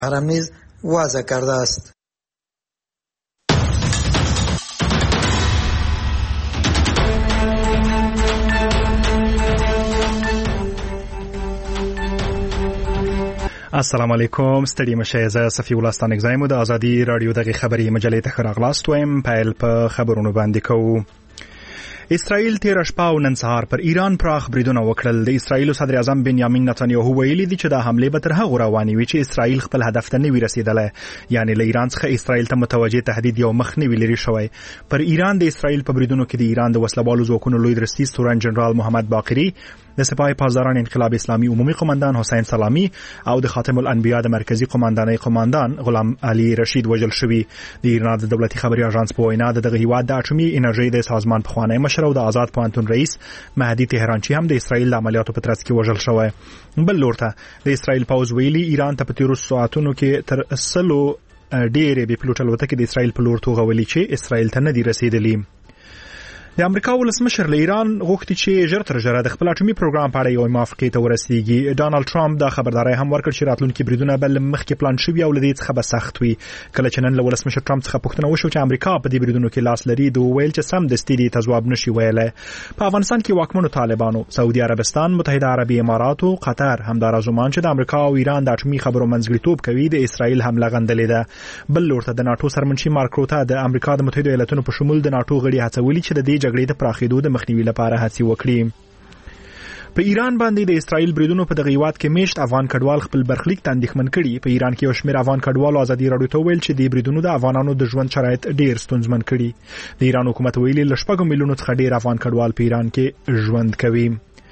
حرم‌نیز وضع کرده است. السلام علیکم، ستړي مشه. زه صفی الله ستانکزایم د ازادي رادیو دغه خبري مجلې ته خراغلاست وایم. پیل په خبرونو باندې کوو. اسرائیل تیر شپه او نن سهار پر ایران پراخ بریدونه وکړل. د اسرائیل صدر اعظم بنیامین نتانیاهو ویلي دی چې دا حمله به تر هغه روانې وي چې اسرائیل خپل هدف ته نه وي رسیدلی، یعنی له ایران څخه اسرائیل ته متوجه تهدید یو مخ نه وي لري شوی. پر ایران د اسرائیل په بریدونو کې د ایران د وسلوالو ځواکونو لوی درستیز تورن جنرال محمد باقری، د سپاه پاسداران انقلاب اسلامي عمومي قومندان حسین سلامی او د خاتم الانبیا د مرکزی قومندانۍ قومندان غلام علي رشید وژل شوي. د ایران د دولتي خبري اژانس په وینا دغه هیواد د اټومي انرژي د سازمان پخوانی مشر او د آزاد پوهنتون رئیس مهدي تهرانچی هم د اسرائیل د عملیاتو په ترڅ کې وژل شوی. بل لور ته د اسرائیل پوځ ویلي ایران ته په تیرو ساعتونو کې تر 100 ډېرې بې پلوټه الوتکې د اسرائیل په لور توغولي چې اسرائیل ته نه دي رسیدلي. د امریکا ولسمشر له ایران غوښتي چې ژر تر ژره د خپل اټومي پروګرام په اړه یو موافقې ته ورسیږي. ډانلډ ټرمپ دا خبرداری هم ورکړ چې راتلونکي بریدونه به مخکې پلان شوي او له دې څخه به سخت وي. کله چې نن له ولسمشر ټرمپ څخه پوښتنه وشوه چې امریکا په دې بریدونو کې لاس لري، دوی ویل چې سمدستي دې ته ځواب نشي ویلی. په افغانستان کې واکمنو طالبانو سعودي عربستان، متحده عربي امارات او قطر همدارس عمان چې د امریکا او ایران د اټومي خبرو منځګړیتوب کوي د اسرائیل حمله غندلې ده. بل لور ته د ناتو سرمنشي مارک روته د امریکا د متحده ایالاتونو په شمول د ناتو غړي هڅولي چې د دې جګړې د پراخېدو د مخنیوي لپاره هڅې وکړي. په ایران باندې د اسرائیل بریدونو په دغه هیواد کې میشت افغان کډوال خپل برخلیک ته اندېښمن کړي. په ایران کې یو شمېر افغان کډوالو ازادي رادیو ته ویل چې د بریدونو د افغانانو د ژوند شرایط ډېر ستونزمن کړي. د ایران حکومت ویلي له 6 میلیونو څخه ډېر افغان کډوال په ایران کې ژوند کوي.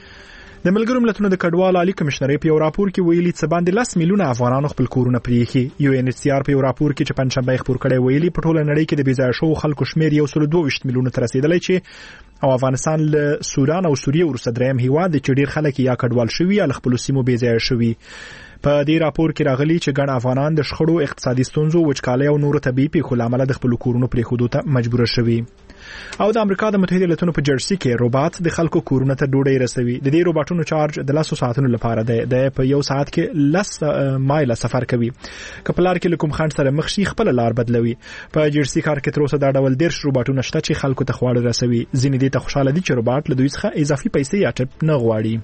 د ملګرو ملتونو د کډوالو عالی کمشنرۍ په یو راپور کې ویلي چې باندې 10 میلیونه افغانانو خپل کورونه پریښي. یو ان ایچ سی آر په یو راپور کې چې پنځشنبه خبر کړی ویلي په ټوله نړۍ کې د بېځایه شوو خلکو شمېر 122 میلیونه ته رسیدلی چې او افغانستان له سودان او سوریه وروسته دریم هیواد دی چې ډېر خلک یا کډوال شوي یا له خپلو سیمو بېځایه شوي. په دې راپور کې راغلي چې ګڼ افغانان د شخړو، اقتصادي ستونزو، وچکالۍ او نورو طبیعي پیښو له امله د خپلو کورونو پرېښودو ته مجبوره شوي. او د امریکا د متحده ایالاتونو په جرسي کې روباټ د خلکو کورونو ته ډوډۍ رسوي. د دې روباټونو چارج د 10 ساعتونو لپاره دی. د په یو ساعت کې 10 مایل سفر کوي. کپلار کې کوم خنډ سره مخ شي خپل لار بدلوي. په جرسي کار کې تر اوسه دا ډول 10 روباټونه شته چې خلکو ته خواړه رسوي. ځینې دې ته خوشاله دي چې روباټ له دوی څخه اضافي پیسې یا ټپ نه غواړي.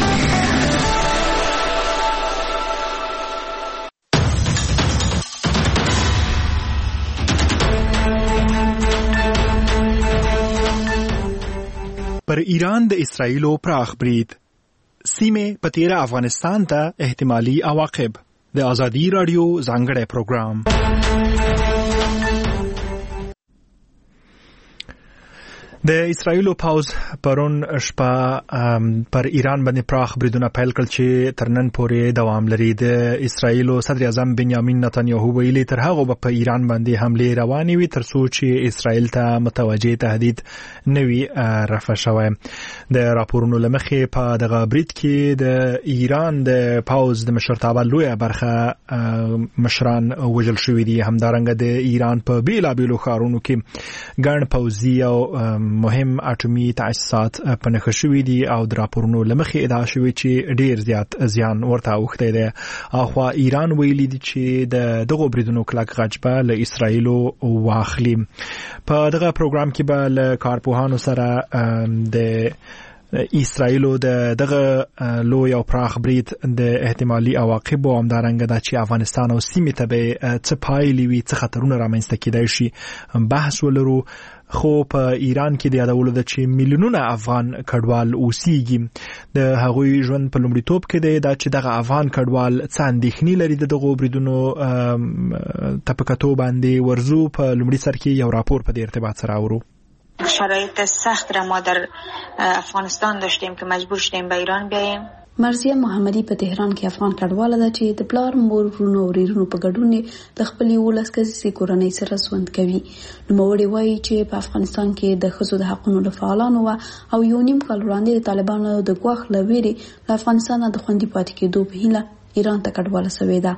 پر ایران د اسرائیلو پراخ برید، سیمه په تیره افغانستان ته احتمالي عواقب. د ازادي رادیو ځانګړی پروګرام. د اسرائیلو پوځ پرون شپه پر ایران باندې پراخ بریدونه پیل کړل چې تر نن پورې دوام لري. د اسرائیلو صدر اعظم بنیامین نتانیاهو ویلي تر هغه به په ایران باندې حمله روانې وي تر څو چې اسرائیل ته متوجه تهدید نه وي رفع شوی. د راپورونو له مخې په دغه برید کې د ایران د پوځ د مشرتابه لویه برخه مشران وژل شوي دي. همدارنګه د ایران په بیلابیلو ښارونو کې ګڼ پوځي او مهم اټومي تاسیسات په نښه شوي دي او د راپورونو له مخې ادعا شوې چې ډېر زیات زیان ورته اوښتی دی. اخوا ایران ویلي دي چې د دغو بریدونو کلک غچ به له اسرائیلو واخلي. په دغه پروګرام کې به له کارپوهانو سره د اسرائیلو دغه لوی او پراخ برید د احتمالي عواقب او همدارنګه د چې افغانستان او سیمې ته به څه پایلې وي، څه خطرونه رامنځته کېدای شي بحث ولرو. خو په ایران کې د یادولو ده چې میلیونونه افغان کډوال اوسېږي. د هغوی ژوند په لومړیتوب کې دی دا چې دغه افغان کډوال څه اندېښنې لري د دغو بریدونو ته په کتو باندې ورزو. په لومړي سر کې یو راپور په دې ارتباط سره اورو. شرایط سخت را ما در افغانستان داشتیم که مجبور شدیم به ایران بیاییم. مرزیه محمدی په تهران کې افغان کډواله ده چې د پلار، مور، ورونو او ورېرونو په ګډون د خپلې 11 کسیزې کورنۍ سره ژوند کوي. نوموړې وایي چې په افغانستان کې د ښځو د حقونو له فعالانو او یو نیم کال وړاندې د طالبانو د ګواښ له ویرې له افغانستانه د خوندي پاتې کېدو په هیله ایران ته کډواله شوې ده.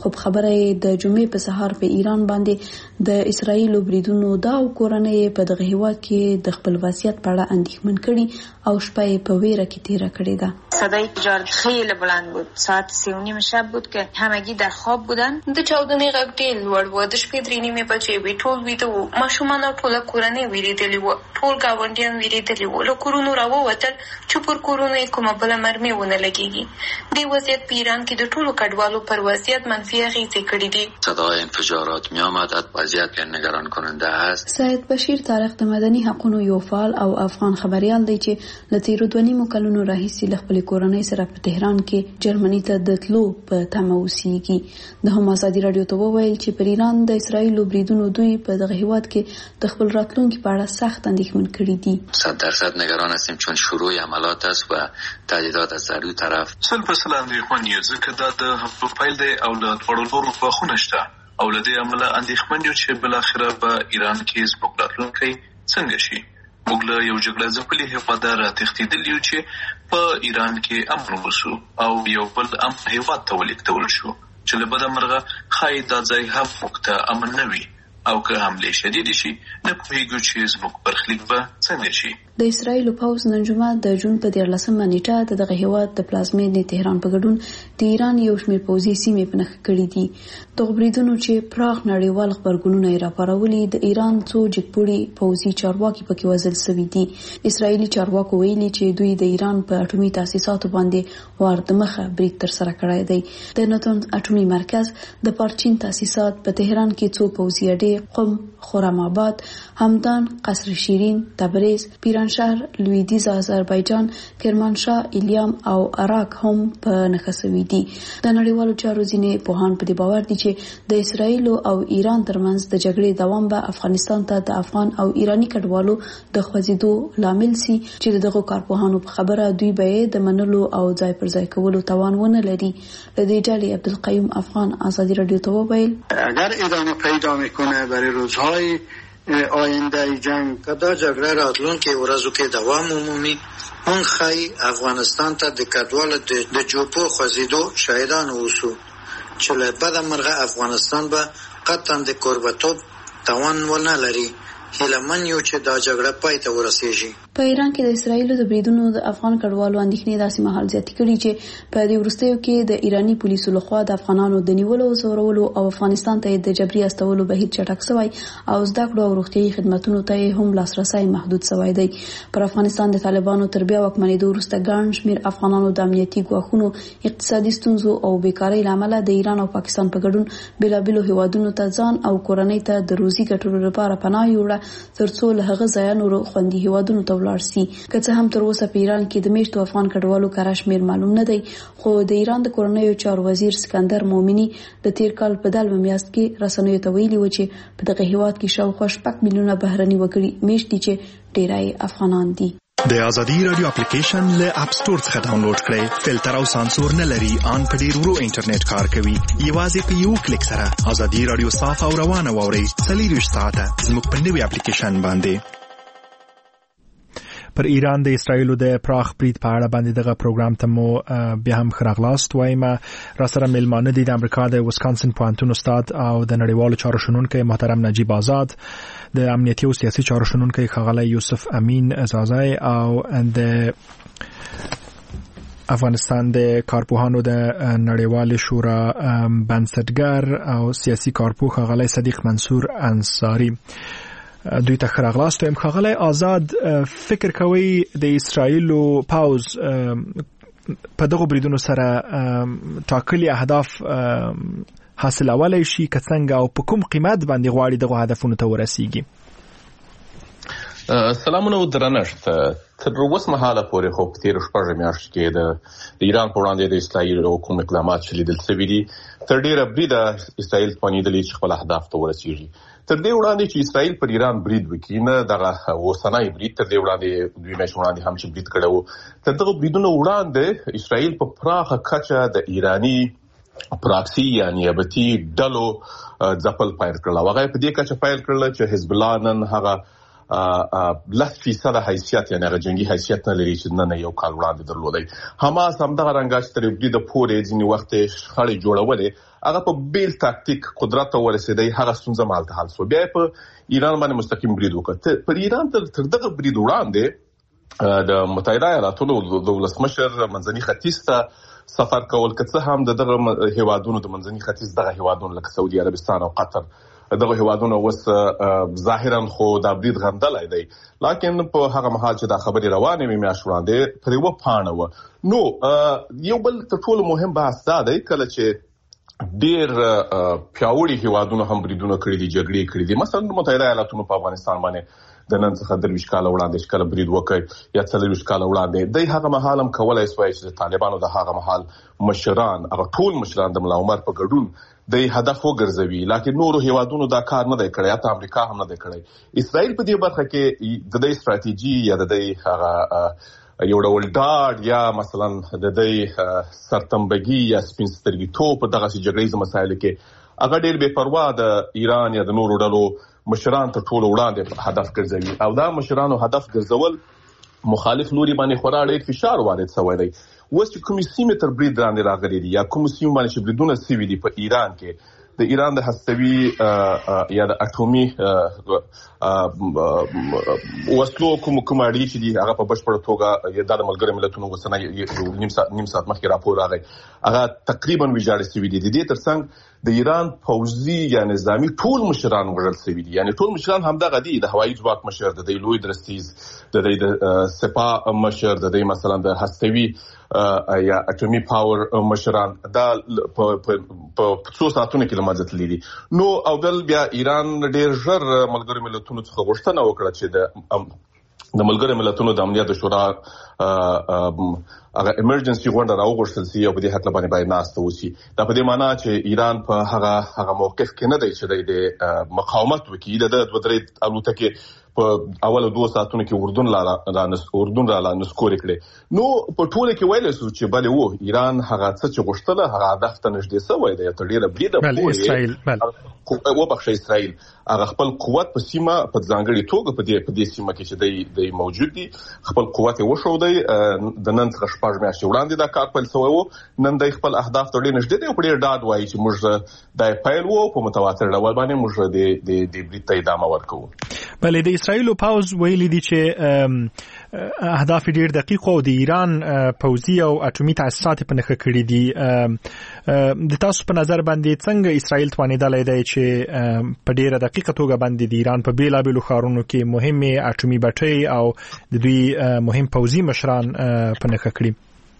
خو خبره د جمعې په سهار په ایران باندې د اسرایل بریدونو دا کورنۍ په دغه هیواد کې د خپل وضعیت په اړه اندېښمن کړي او شپه په ویره کې تیره کړې ده. صدای تجارت خیلی بلند بود. ساعت 3:30 شب بود که همگی در خواب بودن. د چاودنې غږ ډېر لوړ و. د شپې 3:30 بجې وې. ټول ویده وو. ماشومان او ټوله کورنۍ ویریدلې وو. ټول ګاونډیان ویریدلې وو. له کورونو راووتل چې پر کورونو یې کومه بله مرمۍ ونه لګېږي. دې وضعیت په ایران کې د ټولو کډوالو پر وضعیت منفي اغېزې کړي دي. صدای انفجارات می‌آمد. وضعیت نگران کننده است. سید بشیر طارق د مدني حقوقو یو فعال او افغان خبريال دی چې له تیرو 2.5 کلونو راهیسې له خپل کورنۍ سره په تهران کې جرمني ته د تلو په تمه اوسېږي. د هم ازادي رادیو ته وویل چې پر ایران د اسرایل بریدونو دوی په دغه هیواد کې د خپل راتلونکي په اړه سخت اندېښمن کړي دي. 100% نگران هستیم چون شروع عملیات است و تهدیدات از هر طرف. 100% اندېښمن یو ځکه دا د هفتو پیل دی او له ټولو خواخونه شته او له دې امله اندېښمن یو چې بل اخره په ایران کې زموږ راتلونکی څنګه شي. موږ له یو جګړه ځپلي هیواد راتښتېدلي یو چې په ایران کې امن وسو او یو بل هیواد ته ولېږدول شو چې له بده مرغه ښایي دا ځای هم موږ ته امن نه وي او که حملې شدیدې شي نه پوهېږو چې زموږ برخلیک به څنګه شي. د اسرایل پوځ نن جمعه د جون په 14 نیټه دغه هیواد د پلازمینې تهران په ګډون د ایران یو شمېر پوځي سیمې په نښه کړې دي. دغه بریدونو چې پراخ نړیوال خبرګونونه یې راپارولي د ایران څو جګپوړي پوځي چارواکي پکې وژل شوي دي. اسرایلي چارواکو ویلي چې دوی د ایران په اټومي تاسیساتو باندې وار د مخه برید ترسره کړی دی. د ناتنز اټومي مرکز د پارچین تاسیسات په تهران کې څو پوځي اډې قم، خرم آباد، همدان، قصر شیرین، تبریز، پیرانشهر، لویدیز آذربایجان، کرمانشاه، ایلیام او عراق هم په نښه شوي دي. د نړیوالو چارو ځینې پوهان په دې باور دي چې د اسرایل او ایران ترمنځ د جګړې دوام به افغانستان ته د افغان او ایرانی کډوالو د خوځېدو لامل سي چې دغه کارپوهانو په خبره دوی به د منلو او ځای پر ځای کولو توان ونه لري. له دې ډلې عبدالقیوم افغان ازادي رادیو ته وویل اگر ادامه پیدا میکنه برای روزهای آینده جنگ که دا جګړه راتلونکي ورځو کې دوام ومومي موږ ښایي افغانستان ته د کډوالو د جوپو خوځېدو شاهدان اوسو چې له بده مرغه افغانستان به قطعا د کوربتوب توان ونه لري. هیله من یو چې دا جګړه پای ته ورسیږي. په ایران کې د اسرایلو د بریدونو د افغان کډوالو اندېښنې داسې مهال زیاتې کړي چې په دې وروستیو کې د ایرانی پولیسو لخوا د افغانانو د نیولو او زورولو او افغانستان ته د جبري استولو بهیر چټک شوی او زده کړو او روغتیايي خدماتو ته هم لاسرسي محدود شوی دی. پر افغانستان د طالبانو تر بیا واکمنېدو وروسته ګڼ شمېر افغانانو د امنیتي ګواښونو، اقتصادي ستونزو او بیکارۍ له امله د ایران او پاکستان په ګډون بېلابېلو هیوادونو ته ځان او کورنۍ ته د روزي ګټلو لپاره پناه یوړه ترڅو له هغه ځایه نورو خوندي هیوادونو ته ولاړ سي. که څه هم تر اوسه په ایران کې د میشتو افغان کډوالو کره شمېر معلوم نه دی، خو د ایران د کورنیو چارو وزیر سکندر مومني د تیر کال په دلمه میاشت کې رسنیو ته ویلي و چې په دغه هیواد کې شاوخوا 6 میلیونه بهرني وګړي میشت دي چې ډیری افغانان دي. د ازادي رادیو اپلیکیشن له اپ سٹور څخه ډاونلوډ کړئ. فلټر او سانسور نه لري، ان په ډیر ورو انټرنیټ کار کوي. یوازې په یو کلیک سره ازادي رادیو صاف او روانه واورئ. 24 ساعته زموږ په نوي اپلیکیشن باندې. پر ایران د اسرایلو د پراخ برید په اړه باندې دغه پروګرام ته مو بیا هم خراغلاست وایم. را سره میلمانه دي د امریکا د وسکانسن پوهنتون استاد او د نړیوالو چارو شنونکی محترم نجیب آزاد، د امنیتي او سیاسي چارو شنونکی ښاغلی یوسف امین زازای او د افغانستان د کارپوهانو د نړیوال شورا بنسټګر او سیاسي کارپوه ښاغلی صدیق منصور انصاری. دوی ته خراغلاست وایم. ښاغلی آزاد، فکر کوي د اسرایلو پوځ په دغه بریدونو سره ټاکلي اهداف حاصلولی شي که څنګه او په کوم قیمت باندې غواړي دغه هدفونو ته ورسیږي؟ سلامونه او درنښت. تر اوسه مهاله پورې خو په تېرو 6 میاشتو کې د ایران په وړاندې د اسرایلو کوم اقدامات چې لیدل شوي دي تر ډېره بریده اسرایل توانېدلي چې خپل اهداف ته ورسیږي. تر دې وړاندې چې اسرایل پر ایران برید وکړي، نه دغه اوسنی برید، تر دې وړاندې 2 میاشتې وړاندې هم چې برید کړی و، تر دغه بریدونو وړاندې اسرایل په پراخه کچه د ایراني پراکسي یا نیابتي ډلو ځپل پیل کړل. هغه په دې کچه پیل کړل چې حزب الله نن هغه 10% حیثیت یعنی هغه جنگي حیثیت نه لري چې نن یو کال وړاندې درلودی. حماس همدغه رنګه چې تر دې د پورې ځینې وخت شخړې جوړولې هغه په بیل تاکتیک قدرت ته ورسېدی، هغه ستونزه مالته حل شو. بیا په ایران باندې مستقیم برید وکړ. پر ایران تر دغه برید وړاندې د متحده ایالاتو د ولسمشر منځني ختیځ ته سفر کول، که څه هم دغه هیوادونو د منځني ختیځ دغه هیوادونو لکه سعودي عربستان او قطر دغه هیوادونو اوس ظاهرا خو دا برید غندلی دی، لکن په هغه مهال چې دا خبرې روانې وې میاشت وړاندې پر یوه پاڼه وه. نو یو بل تر ټولو مهم بحث دا دی کله چې ډیر پیاوړي هیوادونو هم بریدونه کړي دي، جګړې کړي دي. مثلا متحده ایالاتونو په افغانستان باندې د نن څخه 23 کاله وړاندې کله برید وکړ یا 40 کاله وړاندې دی هغه مهال هم کولای شوی چې طالبانو د هغه مهال مشران هغه ټول مشران د ملا عمر په ګډون د هدف وګرځوي، لکه نورو هیوادونو دا کار نه دی کړی، حتی امریکا هم نه دی کړی. اسرائیل په دې برخه کې د دې ستراتیژي یا د دې هغه یو ډول ډاډ یا مثلا د دې سرتمبګي یا سپین سترګیتوب په دغه جګړیز مسایلو کې هغه ډېر بې پروا د ایران یا د نورو ډلو مشران ته ټول وړاندې هدف ګرځوي، او دا مشرانو هدف ګرځول مخالف لوري باندې خورا ډېر فشار وارد شوی دی. اوس چې کومې سیمې تر برید لاندې راغلي دي یا کومې سیمې باندې چې بریدونه سوي دي په ایران کې، د ایران د هستوي یا د اټومي وسلو کوم اړیکې چې دي هغه په بشپړه توګه د ملګرو ملتونو وسنه نیم ساعت مخکې راپور راغی هغه تقریبا ویجاړ شوي دي. د دې ترڅنګ د ایران پوځي یا نظامی ټول مشران وژل شوي دي، یعنی ټول مشران همدغه دي، د هوایي ځواک مشر، د لوی درستیز، د سپاه مشر، د مثلا د هستوي یا اټومي پاور مشران، دا په 2 ساعتونو کې لمازه تللي دي. نو او بل بیا ایران ډېر ژر ملګرو ملتونو څخه غوښتنه وکړه چې د ملګرو ملتونو د امنیت شورا هغه ایمرجنسي غونډه راوغوښتل شي او په دې حق باندې باید ناسته وشي. دا په دې معنی چې ایران په هغه موقف کې نه دی چې د مقاومت وکړي. د 2-3 الوتکې په اول 2 ساعتونو کې اردن را نسکورې کړې. نو په ټوله کې ویل شو چې بلې وو ایران هغه څه چې غوښتله هغه هدف ته نږدې شوی دی. تر ډېره بریده وبخښه اسرائیل هغه خپل قوت په سیمه په ځانګړې توګه په دې سیمه کې چې دی موجود دي خپل قوت یې وښودی. د نن څخه 6 میاشتې وړاندې دا کار پیل شوی و، نن دی خپل اهداف ته ډېر نږدې دی او په ډېر ډاډ وایي چې موږ دا پیل وو په متواتر ډول باندې موږ د برید ته ادامه ورکوو. بلې د اسرائیل پوز ویلي دي چې اهداف ډېر دقیق او د ایران پوځي او اټومي تاسیسات په نښه کړي دي. د تاسو په نظر باندې څنګه اسرائیل توانیدلی دی چې په ډېره دقیقه توګه باندې د ایران په بیلابیلو ښارونو کې مهمې اټومي بټۍ او د دوی مهم پوځي مشران په نښه کړي؟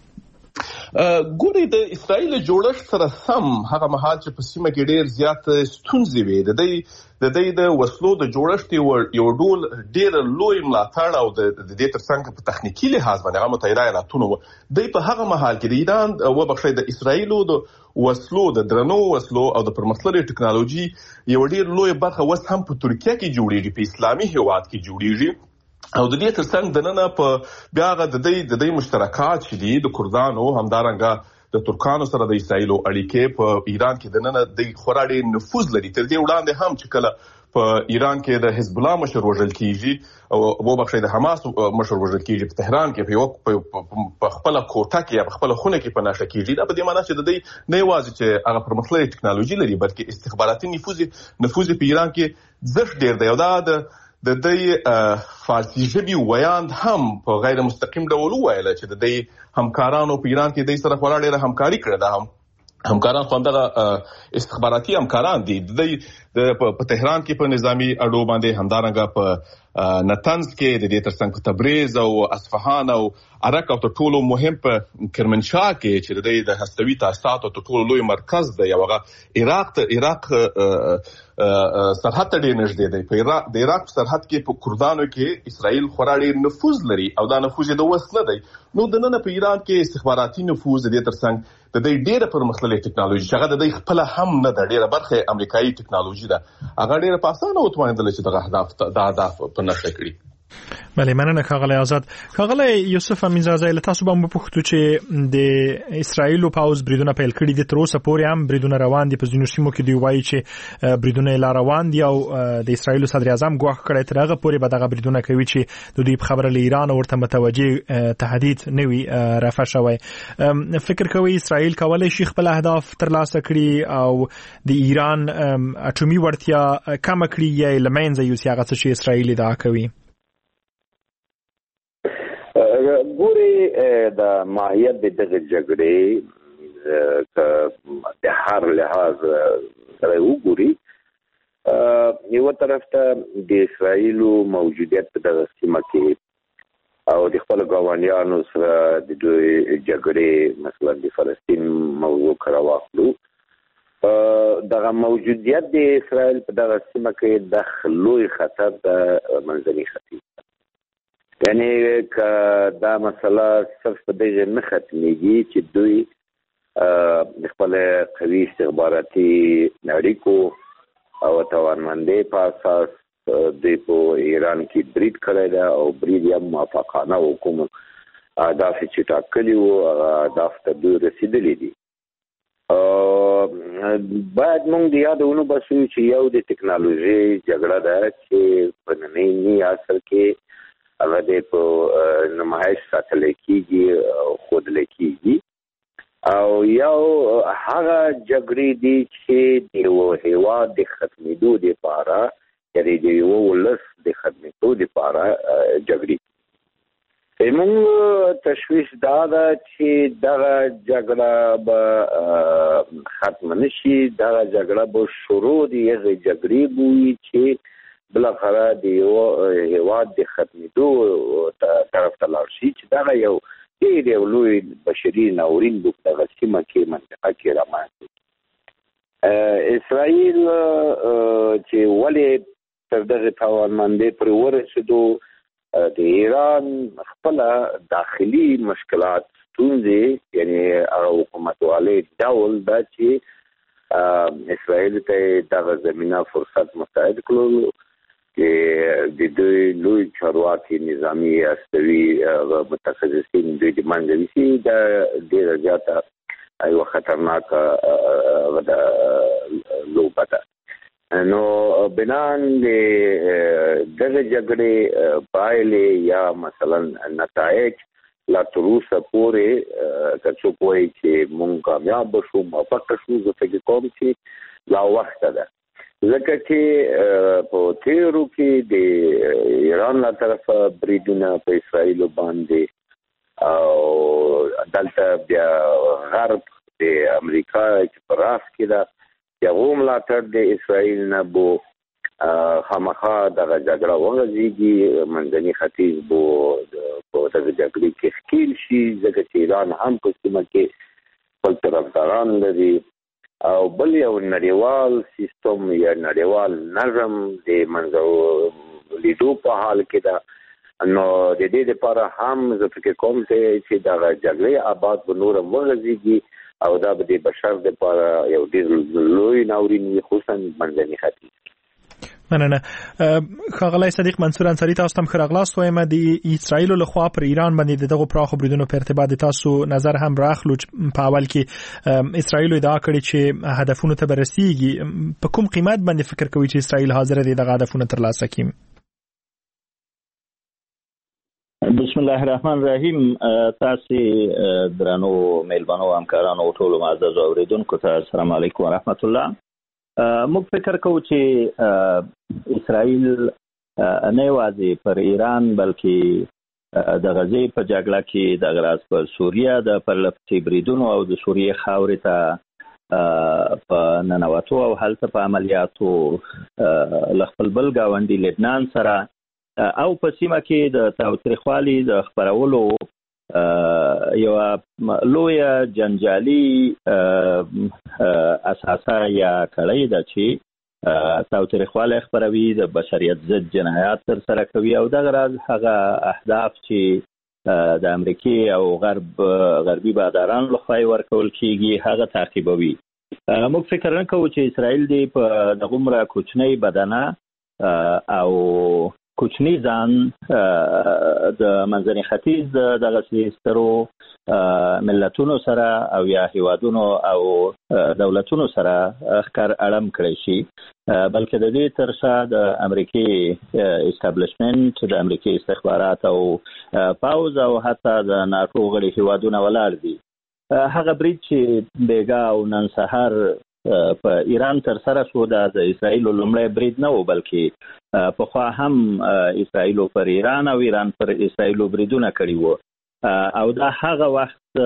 ګوري د اسرائیل جوړښت سره سم هغه مهال چې په سیمه کې ډېر زیات ستونزې وې، د دې د وسلو د جوړښت یو ډول ډېر لوی ملاتړ او د دې ترڅنګ په تخنیکی لحاظ باندې هغه متحده ایالاتونو د په هغه مهال کې د ایران وبخښئ د اسرائیلو د وسلو د درنو وسلو او د پرمختللې ټکنالوژي یو ډېر لوی برخه وس هم په ترکیه کې جوړیږي، په اسلامي هیواد کې جوړیږي. او د دې ترڅنګ د نن په بیا د دې مشترکات چې دي د کردانو همدارنګه د ترکانو سره د اسرائیلو اړیکې په ایران کې د نن د خورا ډېر نفوذ لري. تر دې وړاندې هم چې کله په ایران کې د حزب الله مشر وژل کیږي او وبخښئ د حماس مشر وژل کیږي په تهران کې په خپل کوټه کې یا په خپل خونه کې په نشه کیږي. دا په دې معنی چې د دې نه یوازې چې هغه پرمختللې ټکنالوژي لري بلکې استخباراتي نفوذ په ایران کې زښت ډېر دی. او دا د دې فارسی ژبې ویاند هم په غیر مستقیم ډول وویل چې د دې همکارانو په ایران کې د سره خورا ډېره همکاري کړې ده. همکاران خو همدغه استخباراتي همکاران دي. په تهران کې په نظامی اډو باندې همدارنګه په نتنز کې د دې ترڅنګ په تبریز او اصفهان او عراق او ټولو مهم په کرمنشاه کې چې د هستوي تاسیسات او ټولو لوی مرکز دی. یو هغه عراق سرحد ته ډېر نږدې دی. په د عراق سرحد کې په کردانو کې اسرائیل خورا ډېر نفوذ لري او دا نفوذ د وس نه دی. نو د نن په ایران کې استخباراتي نفوذ د دې ترڅنګ د دې ډېره پرمختللې ټکنالوژي چې هغه د دې خپل هم نه د ډېره برخه امریکایي ټکنالوژي ده، هغه ډېره په اسانه وتوانېدل چې دغه اهداف په نښه کړي. بله مننه ښاغلی آزاد. ښاغلی یوسف امیرزاده له تاسو به وپوښتو چې د اسرایل پاوز بریدونه پیل کړي دي، تر اوسه پورې هم بریدونه روان دي په ځینو سیمو کې. دوی وایي چې بریدونه لا روان دي او د اسرایل صدر اعظم ګواښ کړی تر هغه پورې به دغه بریدونه کوي چې د دوی په خبره له ایران ورته متوجه تهدید نه وي رافع شوی. فکر کوي اسرایل کولی شي خپل اهداف ترلاسه کړي او د ایران اټومي وړتیا کمه کړي یا له منځه یوسي هغه څه چې اسرایل ادعا کوي؟ ګوري د ماهیت د دغه جګړې د هر لحاظ سره وګوري، یو طرف ته د اسرائیل موجودیت په دغه سیمه کې او د خپل ګاونډیانو سره د دوی جګړې مثلا د فلسطین موضوع کړه واخلو، دغه موجودیت د اسرائیل په دغه سیمه کې د لوی خطر د منځني ختیځ، یعنی که دا مسله صرف په دغه نه ختمېږي چې دوی خپل قوي استخباراتي اړیکو او توانمندۍ په اساس دوی په ایران کې برید کړی ده او برید یې موافقانه او کوم اهداف چې ټاکلي وو هغه اهداف ته دوی رسېدلي دي. باید موږ د یادونو باسو چې یو د ټکنالوژي جګړه ده چې په ننني عصر کې هغه د په نمایش ساتل کېږي او ښودل کېږي او یو هغه جګړې دي چې د یو هېواد د ختمېدو دپاره یعنې د یو ولس د ختمېدو دپاره جګړې. زموږ تشویش دا ده چې دغه جګړه به ختمه نه شي، دغه جګړه به شروع د هغې جګړې به وي چې بالاخره د یو هېواد د ختمېدو طرف ته لاړ شي، چې دغه یو ډېر یو لوی بشري ناورین به په دغه سیمه کې منطقه کې رامنځته کړي. اسرائیل چې ولې تر دغه توانمندۍ پورې ورسېدو، د ایران خپله داخلي مشکلات ستونزې یعنې هغه حکومتوالۍ ډول ده چې اسرائیل ته دغه زمینه فرصت مساعد کړلو چې د دوی لوی چارواکي نظامي استوي متخصصین دوی د منځه ویسي، دا ډېره زیاته یوه خطرناکه لوبه ده. نو بنان د دغه جګړې پایلې یا مثلا نتایج لا تر اوسه پورې که څوک وایي چې موږ کامیاب بشو موفقه شو، زه فکر کوم چې لا وخته ده، ځکه چې په تیرو کې د ایران له طرفه بریدونه په اسرائیلو باندې او دلته بیا غرب د امریکا چې په راس کې ده د هغو ملاتړ د اسرائیل نه به خامخا دغه جګړه وغځېږي، منځني ختیځ به په دغه جګړې کې ښکېل شي، ځکه چې ایران هم په سیمه کې خپل طرفداران لري او بل یو نړیوال سیستم یا نړیوال نظم د منځه لیدو په حال کې ده. نو د دې لپاره هم زه فکر کوم چې دغه جګړې آباد به نور هم وغځېږي او دا به د بشر لپاره یو ډېر لوی ناورین وي، خصوصا منځني ختیځ. مننه. ښاغلی صدیق منصور انصاري، تاسو ته هم ښه راغلاست وایم. د اسرایلو لخوا پر ایران باندې د دغو پراخو بریدونو په ارتباط د تاسو نظر هم راخلو. په اول کې اسرایلو ادعا کړې چې هدفونو ته به رسیږي. په کوم قیمت باندې فکر کوي چې اسرایل حاضره دي دغه هدفونه ترلاسه کړي؟ بسم الله الرحمن الرحیم. تاسو درنو میلمنو او همکارانو ټولو معزز اوریدونکو ته السلام علیکم ورحمت الله. موږ فکر کوو چې اسرائیل نه یوازې پر ایران بلکې د غزې په جګړه کې د غراز په سوریه د پرلپسې بریدونو او د سوریې خاورې ته په ننوتو او هلته په عملیاتو له خپل بل ګاونډي لبنان سره او په سیمه کې د تاوتریخوالي د خپرولو یو لویه جنجالي اساسه یا کړۍ ده چې تاوتریخوالی خپروي، د بشریت ضد جنایات ترسره کوي او دغه راز هغه اهداف چې د امریکې او غربي بادارانو لخوا ورکول کېږي هغه تعقیبوي. موږ فکر نه کوو چې اسرائیل دی په دغومره کوچنۍ بدنه او کوچنی ځان د منځني ختیځ دغه سترو ملتونو سره او یا هیوادونو او دولتونو سره ښکار اړم کړی شي، بلکې د دې ترشا د امریکای اسټابلیشمنت، د امریکای استخبارات او پاوز او حتی د ناتو غړي هیوادونه ولاړ دي. هغه برید چې بیګا او نن سهار په ایران تر سره شو د اسرائیل لومړی برید نه و، بلکې پخوا هم اسرائیل پر ایران او ایران پر اسرائیل بریدونه کړي وو، او دا هغه وخت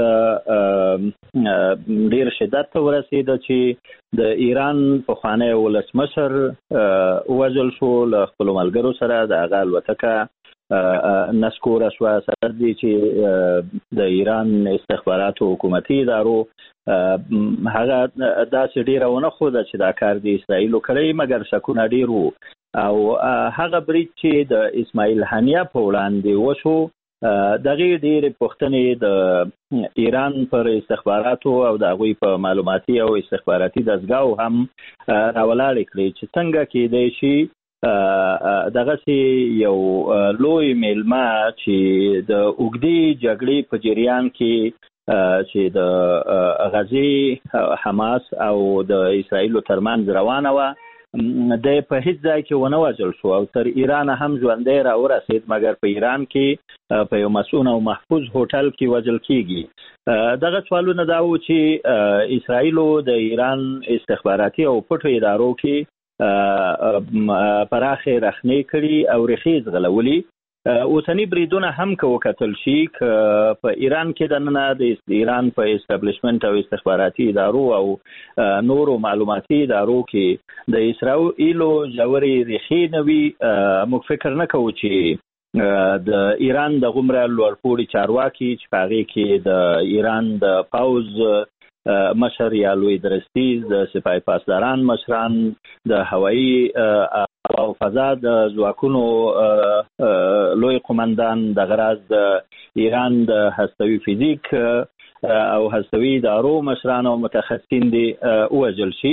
ډیر شدت ته ورسېده چې د ایران پخوانی ولسمشر وژل شو له خپلو ملګرو سره. د هغه الوتکه نسکوره شوه. سره دی چې د ایران استخباراتو حکومتي ادارو هغه داسې ډیره ونه ښوده چې دا کار د اسرائیلو کړی، مګر شکونه ډیر وو. او هغه برید چې د اسماعیل هنیه په وړاندې وشو، دغه ډېرې پوښتنې د ایران پر استخباراتو او د هغوی په معلوماتي او استخباراتي دستګاو هم راولاړې کړې چې څنګه کېدای شي دغسې یو لوی میلمه چې د اوږدې جګړې په جریان کې چې د غزې، حماس او د اسرائیلو ترمنځ روانه وه، د په هیڅ ځای کې ونه وژل شو او تر ایران هم ژوندی راورسېد، مګر په ایران کې په یو مسؤون او محفوظ هوټل کې وژل کېږي. دغه سوالونه دا و چې اسرائیلو د ایران استخباراتي او پټو ادارو کې پراخې رخنې کړي او ریښې ځغلولي. اوسنی بریدونه هم که وکتل شي په ایران کې دننه د ایران په اسټابلیشمنت او استخباراتي ادارو او نورو معلوماتي ادارو کې د اسرائیلو ژورې ریښې نه وي، موږ فکر نه کوو چې د ایران د غومره لوړپوړي چارواکي چې په هغې کې د ایران د پوځ مشر یا لوی درستیز، د سپاه پاسداران مشران، د هوایي او فضا د ځواکونو لوی قماندان، د غراز د ایران د هستوي فیزیک او هستوي ادارو مشران او متخصصین دي ووژل شي.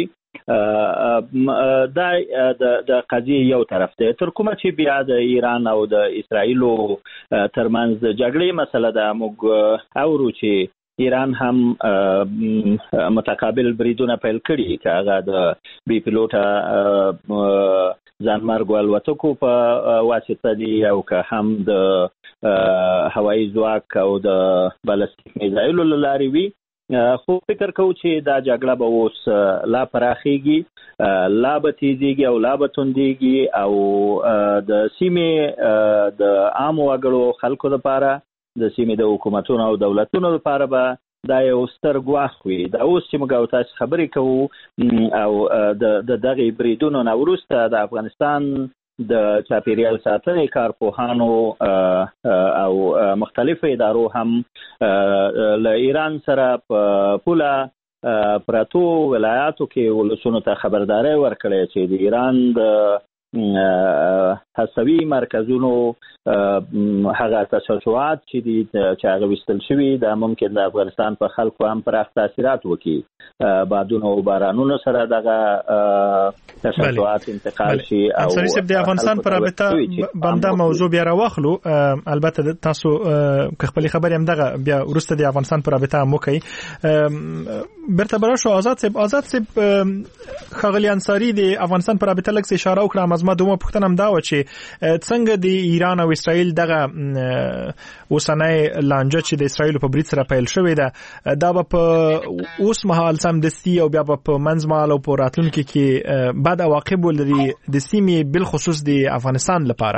دا د قضیې یو طرف دی. تر کومه چې بیا د ایران او د اسرائیلو ترمنځ د جګړې مسله ده، موږ اورو چې ایران هم متقابل بریدونه پیل کړي، که هغه د بي پیلوټه ځانمرګو الوتکو په واسطه دي او که هم د هوایي ځواک او د بالستیک میزایلو له لارې وي. خو فکر کوو چې دا جګړه به اوس لا پراخیږي، لا به تیزیږي او لا به توندیږي، او د سیمې د عامو وګړو خلکو لپاره، د سیمې د حکومتونو او دولتونو لپاره به دا یو ستر ګواښ وي. دا اوس چې موږ او تاسو خبرې کوو او د دغې بریدونو نه وروسته د افغانستان د چاپیریال ساتنې کارپوهانو او مختلفو ادارو هم له ایران سره په پوله پراتو ولایاتو کې ولسونو ته خبرداری ورکړی چې د ایران د هڅوي مرکزونو هغه تشعشعات چې دي چې هغه ویستل شوي، دا ممکن د افغانستان په خلکو هم پراخ تاثیرات وکړي. بادونو او بارانونو سره دغه تشعشعات انتقال شي. او د افغانستان پر رابطه بنده موضوع بیا راواخلو. البته تاسو که خپل خبرې هم دغه بیا وروسته د افغانستان پر رابطه هم وکړي. برته براشو آزاد صاحب ښاغلي انصاري د افغانستان پر رابطه لږ اشاره وکړه. ما دومره پوښتنه هم دا و چې څنګه د ایران او اسرائیل دغه اوسنۍ لانجه چې د اسرائیل په برید سره پیل شوې ده، دا به په اوس مهال سمدستي او بیا به په منځ مهال او په راتلونکي کې بد عواقب ولري د سیمې بالخصوص د افغانستان لپاره؟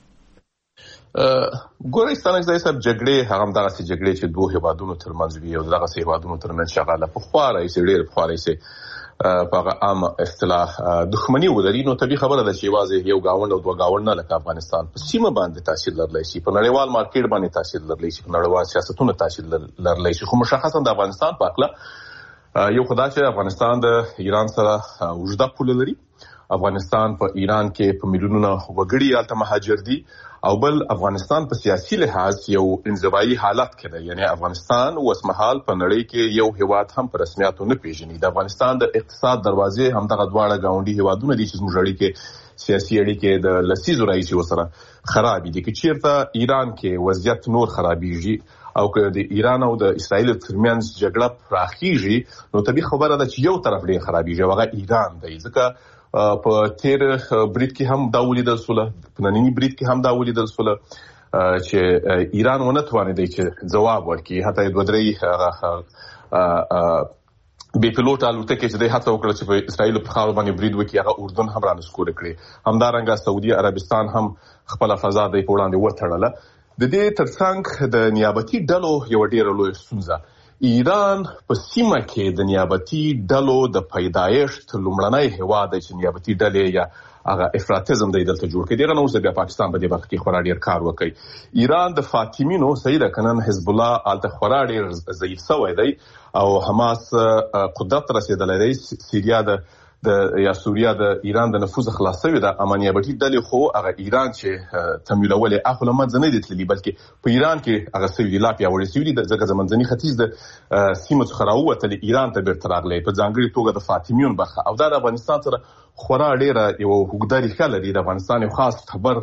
ګورئ ستانکزی صاحب، جګړې هغه همدغسې جګړې چې دوه هیوادونو ترمنځ وي او دغسې هیوادونو ترمنځ شغاله پخوا راهیسې ډېر پخوا راهیسې په هغه عام اصطلاح دښمني ولري، نو طبیعي خبره ده چې یوازې یو ګاونډ او دوه ګاونډ نه لکه افغانستان په سیمه باندې تاثیر لرلی شي، په نړیوال مارکیټ باندې تاثیر لرلی شي، په نړیوال سیاستونو تاثیر لرلی شي. خو مشخصا د افغانستان په هکله یو خدای چې افغانستان د ایران سره اوږده پوله لري. افغانستان په ایران کې په میلیونونو وګړي هلته مهاجر دي او بل افغانستان په سیاسي لحاظ یو انزوایي حالت کې دی. یعنی افغانستان اوسمهال په نړۍ کې یو هیواد هم په رسمیاتو نه پیژني. د افغانستان د اقتصاد دروازې همدغه دواړه ګاونډي هیوادونه دي چې زموږ اړیکې سیاسي اړیکې د لسیزو راهیسې ورسره خرابې دي. که چیرته ایران کې وضعیت نور خرابېږي او که د ایران او د اسرائیل ترمنځ جګړه پراخیږي نو طبیعي خبره ده چې یو طرف ډېر خرابېږي او هغه ایران دی. ځکه په تیر برید کې هم دا ولیدل سوله، په ننني برید کې هم دا ولیدل سوله چې ایران ونه توانېدی چې ځواب ورکړي. حتی دوه درې بې پیلوټ الوتکې چې دی هڅه وکړه چې په اسرائیلو په خاوره باندې برید وکړي، هغه اردن هم رانسکوره کړي. همدارنګه سعودي عربستان هم خپله فضا دی په وړاندې وتړله. د دې ترڅنګ د نیابتي ډلو یوه ډېره لویه ستونزه، ایران په سیمه کې د نیابتي ډلو د پیدایښت لومړنی هیواد دی چې نیابتي ډلې یا هغه افراطیزم دی دلته جوړ کړي. دغه نه اوس بیا پاکستان په دې برخه کې خورا ډېر کار وکړي. ایران د فاطمینو صحیح ده که نن حزب الله هلته خورا ډېر ضعیف سوی دی او حماس قدرت رسېدلی دی. سیریا یا سوریه د ایران د نفوذ خلاص شوې ده، اما نیابتي ډلې خو هغه ایران چې تمویلولې هغه له منځه نه دي تللي، بلکې په ایران کې هغه سوي دي، لا پیاوړي سوي دي. ځکه د منځني ختیځ د سیمو څخه راووتلې ایران ته بیرته راغلی، په ځانګړې توګه د فاطمیون برخه. او دا د افغانستان سره خورا ډېره یوه اوږده ریښه لري. د افغانستان یو خاص خبر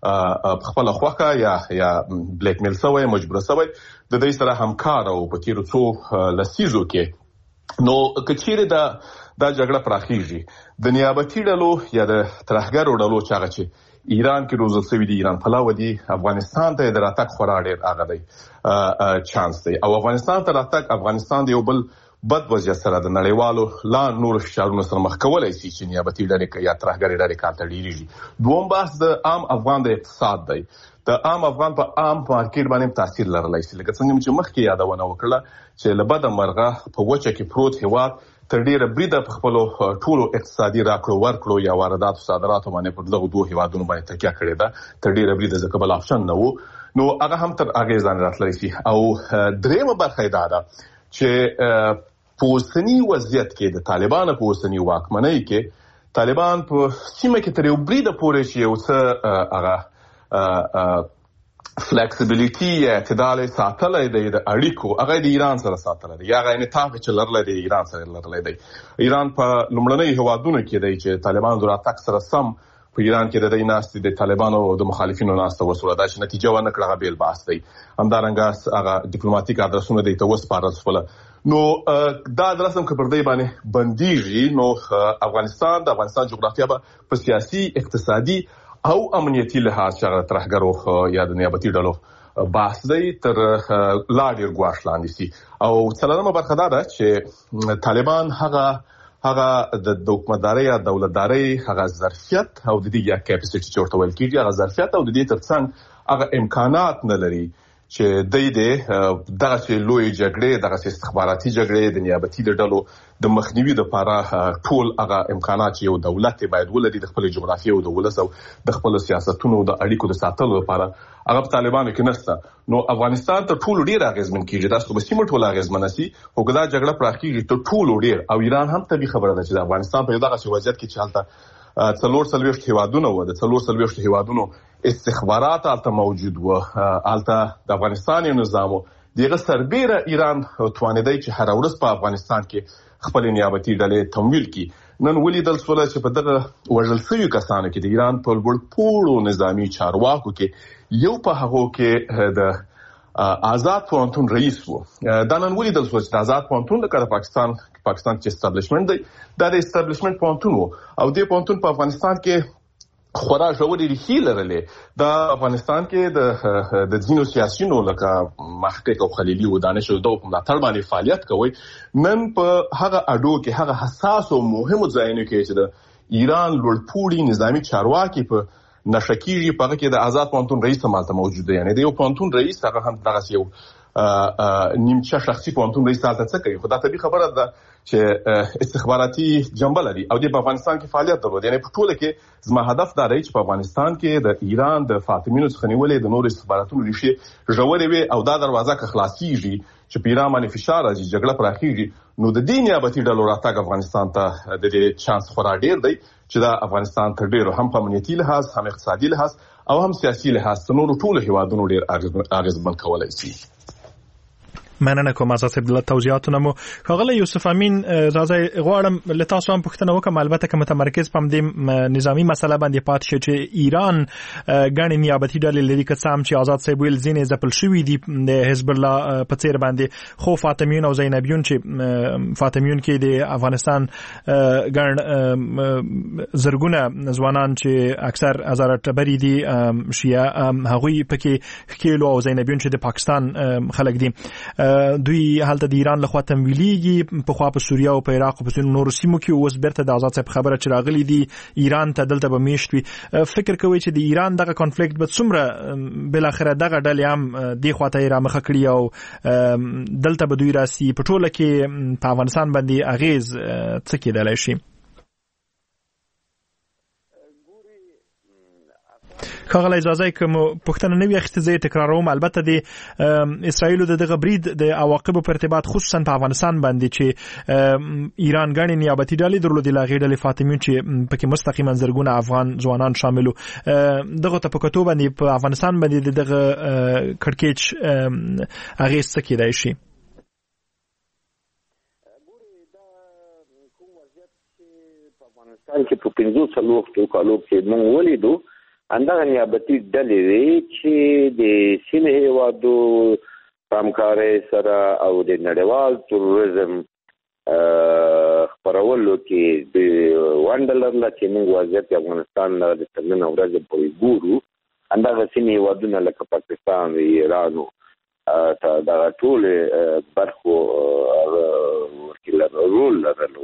په خپله خوښه یا بلیک میل سوی، مجبوره سوی، د دوی سره همکار او په تېرو څو لسیزو کې. نو که چیرې دا جګړه پراخیږي، د نیابتي ډلو یا د ترهګرو ډلو چې هغه چې ایران کې روزل شوي دي، ایران پلوه دي، افغانستان ته د راتګ خورا ډېر هغه دی چانس دی. او افغانستان ته راتګ افغانستان د یو بل بد وضعیت سره د نړیوالو لا نور فشارونو سره مخ کولی شي چې نیابتي ډلې یا ترهګرې ډلې کار ته ډېرېږي. دوم بحث د عام افغان د اقتصاد دی. د عام افغان په عام مارکیټ باندې تاثیر لرلی شي. لکه څنګه چې مخکې یادونه وکړه چې له بده مرغه په وچه کې پروت هیواد تر ډېره بریده په خپلو ټولو اقتصادي راکړو ورکړو یا وارداتو صادراتو باندې پر دغو دوو هیوادونو باندې تکیه کړې ده. تر ډېره بریده ځکه بل آپشن نه و، نو هغه هم تر اغېز لاندې راتللی شي. او درېیمه برخه یې دا ده چې په اوسني وضعیت کې د طالبانو په اوسني واکمنۍ کې طالبان په سیمه کې تر یو بریده پورې چې یو څه هغه فلیکسیبیلیټي یا اعتدال ساتلی دی د اړیکو، هغه د ایران سره ساتلی دی، یا هغه انعطاف چې لرلی دی ایران سره لرلی دی. ایران په لومړنیو هیوادونو کې دی چې طالبانو د راتګ سره سم په ایران کې د دې ناستې د طالبانو او د مخالفینو ناسته وسوله. دا چې نتیجه ونه کړه هغه بېل بحث دی. همدارنګه هغه ډیپلوماټیک ادرسونه دی ته وسپارل شوله. نو دا ادرس هم که پر دې باندې بندیږي نو د افغانستان جغرافیه به په سیاسي، اقتصادي او امنیتي لحاظ چې هغه ترهګرو یا د نیابتي ډلو بحث دی تر لا ډېر ګواښ لاندې شي. او څلورمه برخه دا ده چې طالبان هغه د حکومتدارۍ یا دولتدارۍ هغه ظرفیت او د دې یا کیپاسټي چې ورته ویل کېږي، هغه ظرفیت او د دې ترڅنګ هغه امکانات نه لري چې دغسې لویې جګړې، دغسې استخباراتي جګړې د نیابتي ډلو د مخنیوي دپاره ټول هغه امکانات چې یو دولت باید ولري د خپلې جغرافیې او د ولس او د خپلو سیاستونو د اړیکو د ساتلو لپاره، هغه په طالبانو کې نشته. نو افغانستان تر ټولو ډېر اغېزمن کېږي. داسې خو به سیمه ټوله اغېزمنه شي، خو که دا جګړه پراخېږي تر ټولو ډېر. او ایران هم طبیعي خبره ده چې د افغانستان په یو دغسې وضعیت کې چې هلته 44 هیوادونه وو، د 44 هیوادونو استخبارات هلته موجود وو، هلته د افغانستان یو نظام و، دغه سربیره ایران توانېدی چې هره ورځ په افغانستان کې خپلې نیابتي ډلې تمویل کړي. نن ولیدل شوله چې په دغه وژل شویو کسانو کې د ایران په لوړپوړو نظامي چارواکو کې یو په هغو کې د آزاد پوهنتون رئیس وو. دا نن ولیدل شوه چې د آزاد پوهنتون لکه د پاکستان چې اسټابلیشمنټ دی، دا د اسټابلیشمنټ پوهنتون وو او دې پوهنتون په افغانستان کې خورا ژورې ریښې لرلې. دا افغانستان کې د ځینو سیاسیونو لکه محقق او خلیلي و دانش او دغو په ملاتړ باندې فعالیت کوي. نن په هغه اډو کې، هغه حساس او مهمو ځایونو کې چې د ایران لوړپوړي نظامي چارواکي په نشه کېږي، په هغه کې د آزاد پوهنتون رئیس هم هلته موجود دی. یعنې د یو پوهنتون رئیس هغه هم دغسې یو نیمچه شخصي پوهنتون رئیس هلته څه کوي؟ خو دا طبیعي خبره ده چې استخباراتي جنبه لري او د افغانستان کې فعالیت درلود. یعنی په ټوله کې زما هدف دا دی چې په افغانستان کې د ایران د فاطمیونو څخه نیولې د نور استخباراتونو ریښې ژورې وي او دا دروازه که خلاصيږي چې په ایران باندې فشار راځي، جګړه پراخیږي، نو د دې نیابتي ډلو راتګ افغانستان ته د دې چانس خورا ډیر دی چې دا افغانستان تر ډیرو هم په امنیتي لحاظ، هم اقتصادي لحاظ او هم سیاسي لحاظ نور ټول هیوادونو ډیر اغیزمن کولای شي. مننه کوم از صاحب توضیحاتونه مو. ښاغلی یوسف امین، راځي غواړم له تاسو هم پوښتنه وکم، البته که متمرکز پم د نظامی مسله باندې پات شي چې ایران غاڼې نیابتي ډلې لري که سم چې آزاد صاحب ویل ځینې ځپل شوي دي د حزب الله په څیر باندې، خو فاطمیون او زینبیون چې فاطمیون کې د افغانستان ګڼ زرګونه ځوانان چې اکثر هزاره ټبري دي شیعه، هغوی پکې ښکیلو او زینبیون چې د پاکستان خلک دي، دوی حالت د ایران لخوا تمویلېږي په خوا په سوریه او په عراق او په نورو سیمو کې. اوس بیرته د آزاد صاحب خبره چې راغلي دي ایران ته دلته به میشت وي. فکر کوي چې د ایران دغه کنفلیکټ به څومره بل اخره دغه ډلې هم د خواته را مخه کړي او دلته به دوی راسي په ټوله کې په افغانستان باندې اغیز څه کېدلی شي؟ ښاغلی اجازه کوم پوښتنه نوې اخیستې زه تکراروم، البته د اسرائیلو د دغه برید د عواقبو په ارتباط خصوصا په افغانستان باندې چې ایران غاڼې نیابتي ډلې درلودې، له هغې ډلې فاطمیون چې پکې مستقیما زرګونه افغان ځوانان شامل وو، دغه ته په کتو باندې په افغانستان باندې د دغه کړکېچ اغېز څه کېدای شي؟ افغانستان کې په 45 کالو کې موږ ولیدو اندغه نیابتي ډلې وي چې د سیمې هیوادو همکارۍ سره او د نړیوال تروریزم خپرولو کې د وانډلرله چې موږ وضعیت افغانستان د نن ورځې پورې ګورو، اندغه سیمې هیوادونه لکه پاکستان و ایران دغه ټولې برخو رول لرلو.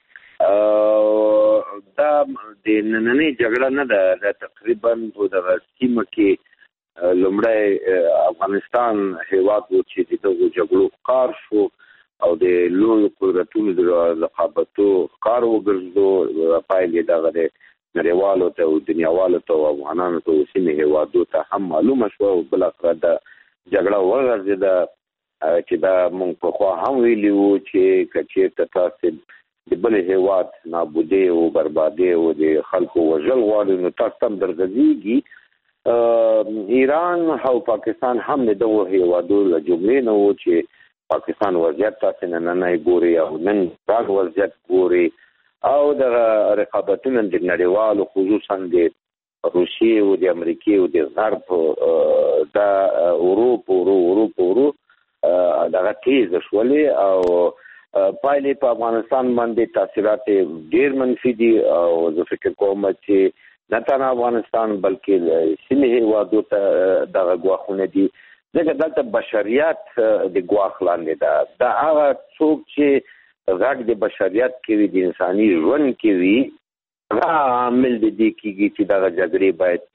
دا د نننۍ جګړه نه ده، تقریبا په دغه سیمه کې لومړی افغانستان هیواد و چې د دغو جګړو ښکار شو او د لویو قدرتونو د رقابتو ښکار وګرځېدو، پایلې دغه د نړیوالو ته او دنیاوالو ته او افغانانو ته او سیمې هیوادو ته هم معلومه شوه او بالاخره د جګړه وغځېده چې دا موږ پخوا هم ویلي وو چې که چېرته تاسې د بل هیواد نابودي او بربادي او د خلکو وژل غواړي نو تاسو هم درغځيږي. ایران او پاکستان هم د دغو هیوادو له جملې نه وو چې پاکستان وضعیت تاسو نه ګوري او نن ایران وضعیت ګوري او د رقابتونو د نړیوالو خصوصا د روسیې او د امریکای او د غرب د اروپا دغه تیز شولې او پایلې په افغانستان باندې تاثیرات ډیر منفي دي او زه فکر کوم چې نه تنها افغانستان بلکې سیمې هیوادو ته دغه ګواښونه دي، ځکه دلته بشریت د ګواښ لاندې ده. دا هغه څوک چې غږ د بشریت کې وي، د انساني ژوند کې وي، هغه عامل د دې کېږي چې دغه جګړې باید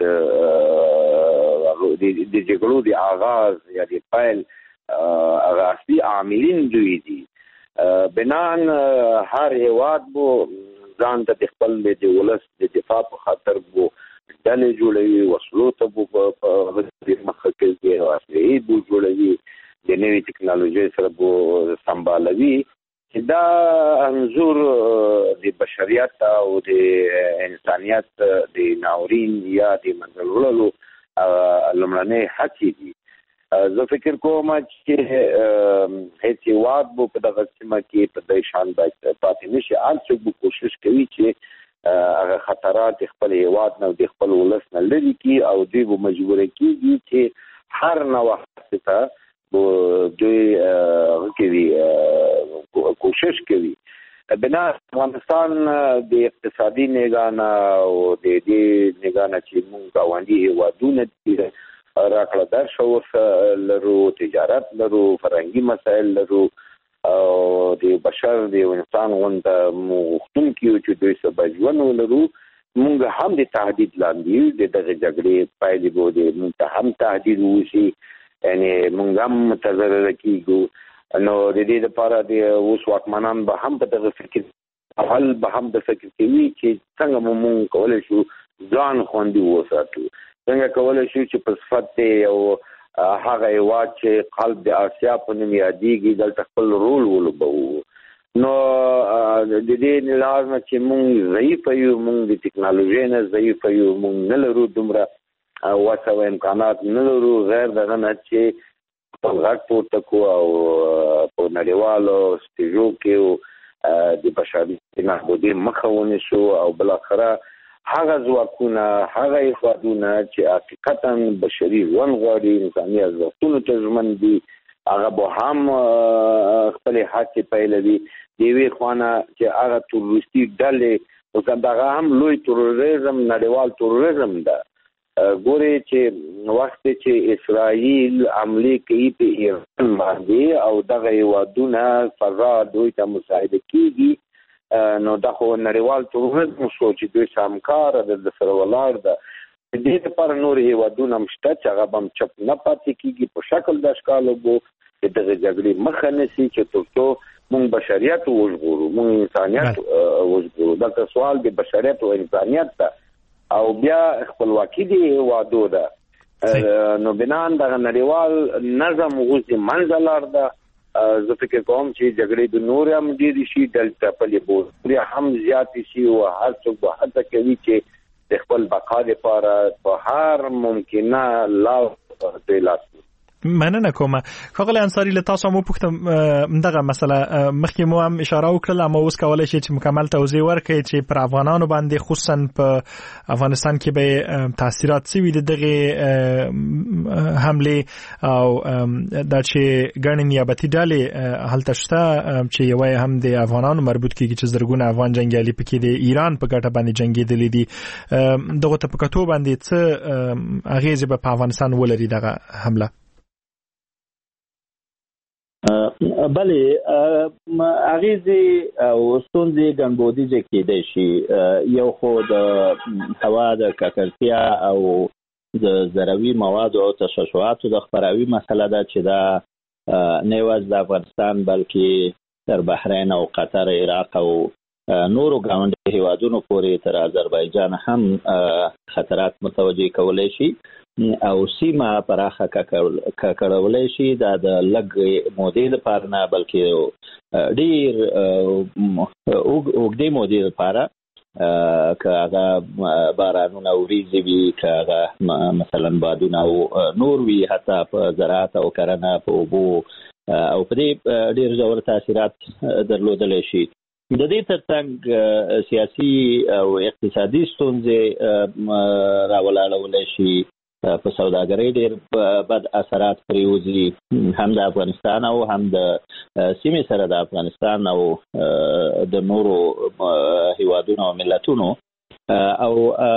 د جګړو د آغاز یا د پیل هغه اصلي عاملین دوی دي. بنان هر هیواد بو ځان ته د خپل د ولس د دفاع په خاطر بو ډلې جوړوي، وسلو ته بو په مخه کې واسطې بو جوړوي، د نوې ټکنالوژي سره بو سمبالوي چې دا انظور د بشریت او د انسانیت د ناورین یا د منځل وړلو لومړنۍ هڅې دي. زه فکر کوم چې هیڅ هیواد به په دغه سیمه کې په دې شان باید پاتې نشي. هر څوک به کوشش کوي چې هغه خطرات خپل هیواد نه د خپل ولس نه لرې کړي او دوی به مجبور کېږي چې هر نوښت ته دوی کوي کوشش کوي. بنا افغانستان د اقتصادي نگانه او د دې نگانه چې موږ ګاونډي هیوادونه دي راکړه درشو لرو، تجارت لرو، فرهنګي مسایل لرو او د بشر د انسان غونډه مختونکي چې دوی سبا ژوند ولرو. موږ هم د تهدید لاندې د دغه جګړې پایلې به د موږ هم تهدید وشي، یعنی موږ هم متضرر کیږو نو د دې لپاره د اوس واکمنان به هم په دغه فکر اول به هم د فکر کوي چې څنګه موږ کولای شو ځان خوندي وساتو، څنګه کولای شو چې په صفت یو هغه هیواد چې قلب د آسیا په نوم یادېږي دلته خپل رول ولوبوو. نو د دې لازمه چې موږ ضعیف یو، موږ د ټکنالوژي نه ضعیف یو، موږ نه لرو دومره وسه او امکانات نه لرو غیر دغه نه چې خپل غږ پورته کو او په نړیوالو سټیجو کې د بشري نابودي مخه ونیسو او بالاخره هغه ځواکونه هغه هیوادونه چې حقیقتا بشري ژوند غواړي، انساني ارزښتونو ته ژمن دي، هغه به هم خپل هڅې پیلوي. د یوې خوا چې هغه تروریستي ډلې اوس دغه هم لوی تروریزم نړیوال تروریزم ده. ګورې چې وخت چې اسرائیل حملې کوي په ایران باندې او دغه هیوادونه فضا دوی ته مساعده کیږي، نو دا خو نړیوال تروریزم شو چې دوی سامکار د سره ولاړ ده. د دې لپاره نور هیوادونه مشته چې هغه به چپ نه پاتې کیږي په شکل د اشکالو بو چې دغه جګړې مخه نیسي چې ترڅو موږ بشریت وژغورو، موږ انسانیت وژغورو. دا سوال د بشریت او انسانیت ته او بیا خپلواکي دی وادو ده. نو بنان دغه نړیوال نظم اوس منځ لار ده. زه فکر کوم چې جګړې د نور هم ډېرې شي، دلته پلې بورې هم زیاتې شي او هر څوک به هڅه کوي چې د خپل بقا لپاره په هر ممکنه لار د لاس مننه کوم. ښاغلی انصاري له تاسو مو پوښتم دغه مسله مخکې مو هم اشاره وکړه، اما اوس کولی شئ چې مکمل توضیح ورکړئ چې پر افغانانو باندې خصوصا په افغانستان کې به تاثیرات څه وي د دغې حملې او دا چې ګڼې نیابتي ډلې هلته شته چې یوه هم د افغانانو مربوط کېږي چې زرګونه افغان جنګیالي پکې د ایران په ګټه باندې جنګېدلي دي، دغو ته په کتو باندې څه اغېزې به په افغانستان ولري دغه حمله؟ بله، اغیزې او ستونزې ګڼبودیزې کېدای شي. یو خو د هوا د ککړتیا او د ضروي موادو او تشعشعاتو د خپراوي مسله ده چې دا نه یوازې د افغانستان بلکې تر بحرین او قطر، عراق او نورو ګاونډي هیوادونو پورې تر آذربایجان هم خطرات متوجه کولی شي او سیمه پراخه کړولای شي. دا د لږ مودې لپاره نه بلکې ډیر اوږدې مودې لپاره، که هغه بارانونه وریځې وي، که هغه مثلا بادونه او نور وي، حتی په زراعت او کرنه په اوبو او په دې ډیر ژور تاثیرات درلودلی شي. د دې ترڅنګ سیاسي او اقتصادي ستونزې راولاړولی شي، په سوداګرۍ ډېر بد اثرات پرېوځي، هم د افغانستان او هم د سیمې سره د افغانستان او د نورو هیوادونو او ملتونو، او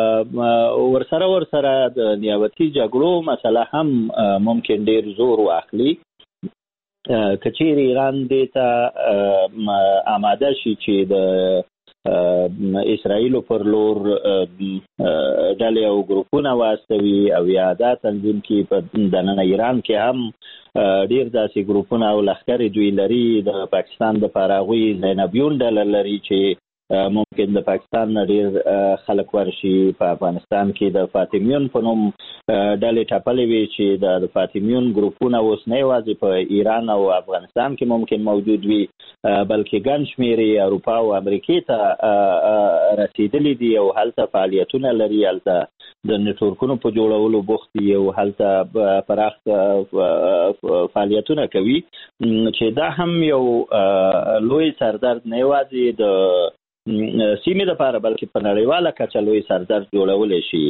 ورسره د نیابتي جګړو مسله هم ممکن ډېر زور واخلي. که چیرې ایران دې ته آماده شي چې د اسرائیلو پر لور ډلې او ګروپونه واستوي او یا دا تنظیم کې په دننه ایران کې هم ډیر داسې ګروپونه او لښکرې دوی لري. د پاکستان د هغوی زینبیون ډله لري چې ممکن د پاکستان نه ډیر خلک ورشي. په افغانستان کې د فاطمیون په نوم ډلې ټپلې وي چې د فاطمیون ګروپونه اوس نه یوازې په ایران او افغانستان کې ممکن موجود وي بلکې ګڼ شمېرې اروپا او امریکې ته رسیدلي دي او هلته فعالیتونه لري، هلته د نیټورکونو په جوړولو بوخت دي او هلته پراخ فعالیتونه کوي، چې دا هم یو لوی سردرد نه یوازې د سیمې لپاره بلکې په نړیواله کچه لوی سردرد جوړولی شي.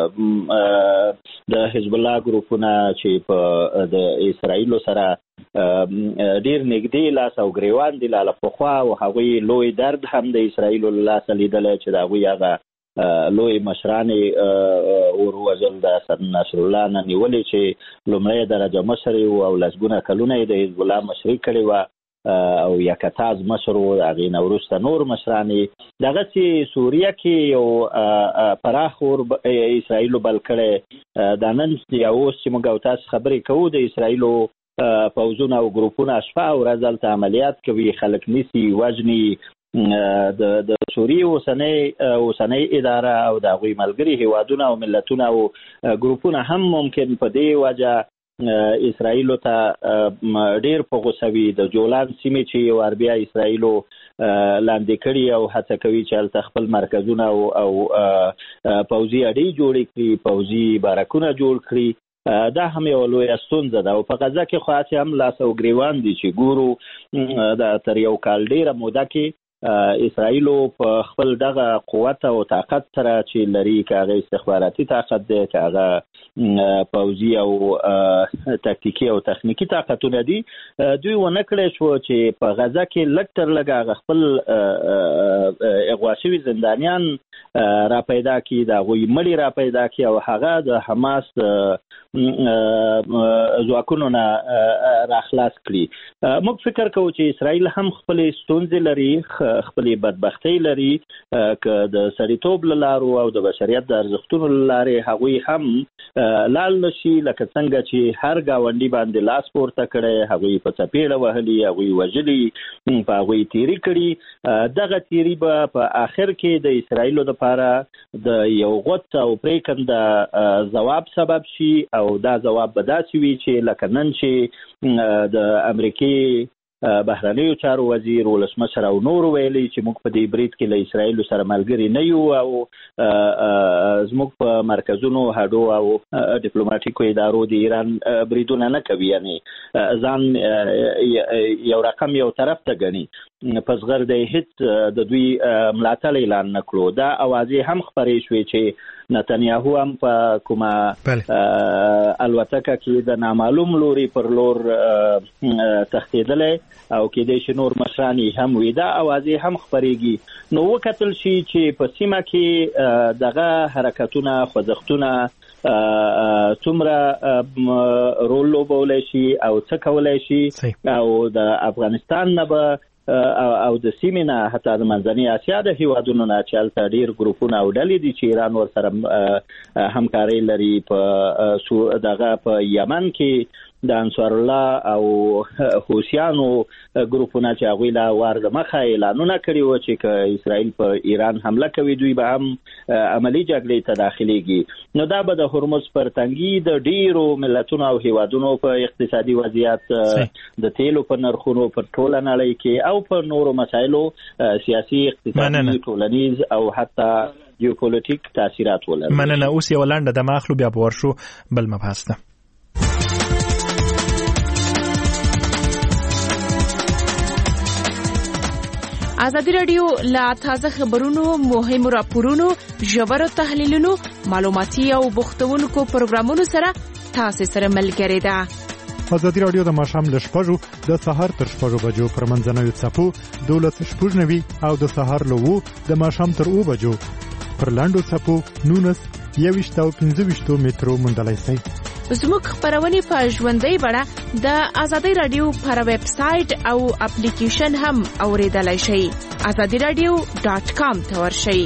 د حزب الله ګروپونه چې په د اسرائیلو سره ډیر نږدې لاس او ګریوان دي له پخوا، او هغوی لوی درد هم د اسرائیلو له لاسه لیدلی چې د هغوی هغه لوی مشرانې وروژل د نصر الله نه نیولې چې لومړی درجه مشر و او لسګونه کلونه یې د حزب الله مشري کړې وه او یکتاز مشر و، هغې نه وروسته نور مشرانې. دغسې سوریه کې یو پراخ اور اسرائیلو بل کړی. دا نن یا اوس چې موږ او تاسو خبرې کوو د اسرائیلو پوځونه او ګروپونه شپه او ورځ هلته عملیات کوي، خلک نیسي، وژني. د سوریې اوسنۍ اداره او د هغوی ملګري هیوادونه او ملتونه او ګروپونه هم ممکن په دې وجه اسرائیلو ته ډیر په غوسه وي. د جولان سیمې چې یو بیا اسرائیلو لاندې کړي او هڅه کوي چې هلته خپل مرکزونه او پوځي اډې جوړې کړي، پوځي بارکونه جوړ کړي، دا هم یو لویه ستونزه ده. او په غزه کې خو هسې هم لاس او ګریوان دي چې ګورو د تر یو کال ډیره موده کې اسرائیلو په خپل دغه قوت او طاقت سره چې لري، که هغه استخباراتي طاقت دی، که هغه پوځي او تکتیکي او تخنیکي طاقتونه دي، دوی ونه کړی شو چې په غزه کې لږ تر لږه هغه خپل اغوا شوي زندانیان را پیدا کړي، د هغوی مړي را پیدا کړي او هغه د حماس ځواکونو نه راخلاص کړي. موږ فکر کوو چې اسرائیل هم خپلې ستونزې لري، خپلې بدبختۍ لري، که د سړیتوب له لارو او د بشریت د ارزښتونو له لارې هغوی هم لال نشي، لکه څنګه چې هر ګاونډي باندې لاس پورته کړی، هغوی په څپېړه وهلي، هغوی وژلي، په هغوی تیری کړي. دغه تیری به په آخر کې د اسرائیلو دپاره د یو غوڅ او پرېکنده ځواب سبب شي، او دا ځواب به داسې وي چې لکه نن چې د امریکې بهرنیو چارو وزیر ولسمشر او نور ویلي چې موږ په دې برید کې له اسرائیلو سره ملګري نه یو، او زموږ په مرکزونو، هډو او ډیپلوماټیکو ادارو د ایران بریدونه نه کوي، یعنی ځان یو رقم یو طرف ته ګڼي. په زغر د هیڅ د دوی ملاتړ اعلان نه کړو. دا اوازې هم خپرې شوې چې نتنیاهو هم په کومه الوتکه کې د نامعلوم لوري پر لور تښتېدلی او کېدای شي نور مشران یې هم وي. دا اوازې هم خپرېږي. نو وکتل شي چې په سیمه کې دغه حرکتونه، خوځښتونه څومره رول لوبولی شي او څه کولی شي، او د افغانستان نه به او د سیمې نه حتی د منځنۍ اسیا د هیوادونو نه چې هلته ډېر ګروپونه او ډلې دي چې ایران ورسره همکارۍ لري، په دغه په یمن کې د انصار الله او حوثیانو ګروپونه چې هغوی له وار د مخه اعلانونه کړي وو چې که اسرائیل په ایران حمله کوي دوی به هم عملي جګړې ته داخليږي. نو دا به د هرمز پر تنګي د ډیرو ملتونو او هیوادونو په اقتصادي وضعیت، د تیلو په نرخونو، په ټوله نړۍ کې او په نورو مسایلو سیاسي، اقتصادي، ټولنیز او حتی جیوپولیټیک تاثیرات ولري. مننه. اوس یو لنډه دمه اخلو، بیا به ورشو بل مبحث ته. ازادي راډیو لا تازه خبرونو، مهمو راپورونو، ژورو تحلیلونو، معلوماتي او بوختونکو پروګرامونو سره تاسو سره ملګری ده. ازادي راډیو د ماښام له 6 د سهار تر 6 بجو پر منځنوي څپو 12:90 او د سهار له 2 د ماښام تر 2 بجو پر لاندو څپو 19 او 15 مترو مندلای شي. زموږ خبرونه په ژوندۍ بڼه د ازادي راډیو پر ویب سټ او اپلیکیشن هم اوریدلای شئ. azadiradio.com ته ورشئ.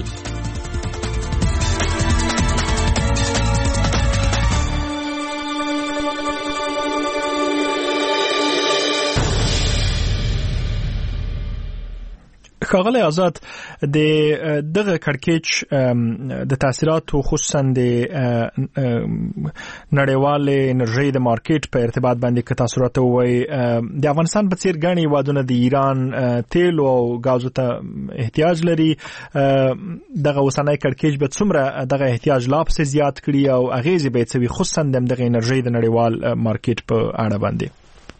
ښاغلی آزاد، د دغه کړکېچ د تاثیراتو خصوصا د نړیوال انرژي د مارکیټ په ارتباط باندې که تاسو راته ووایئ، د افغانستان په څیر ګڼې هیوادونه د ایران تیلو او غازو ته احتیاج لري. دغه اوسنی کړکېچ به څومره دغه احتیاج لا پسې زیات کړي او اغیزې به یې څه وي، خصوصا د دغه انرژي د نړیوال مارکیټ په اړه باندې؟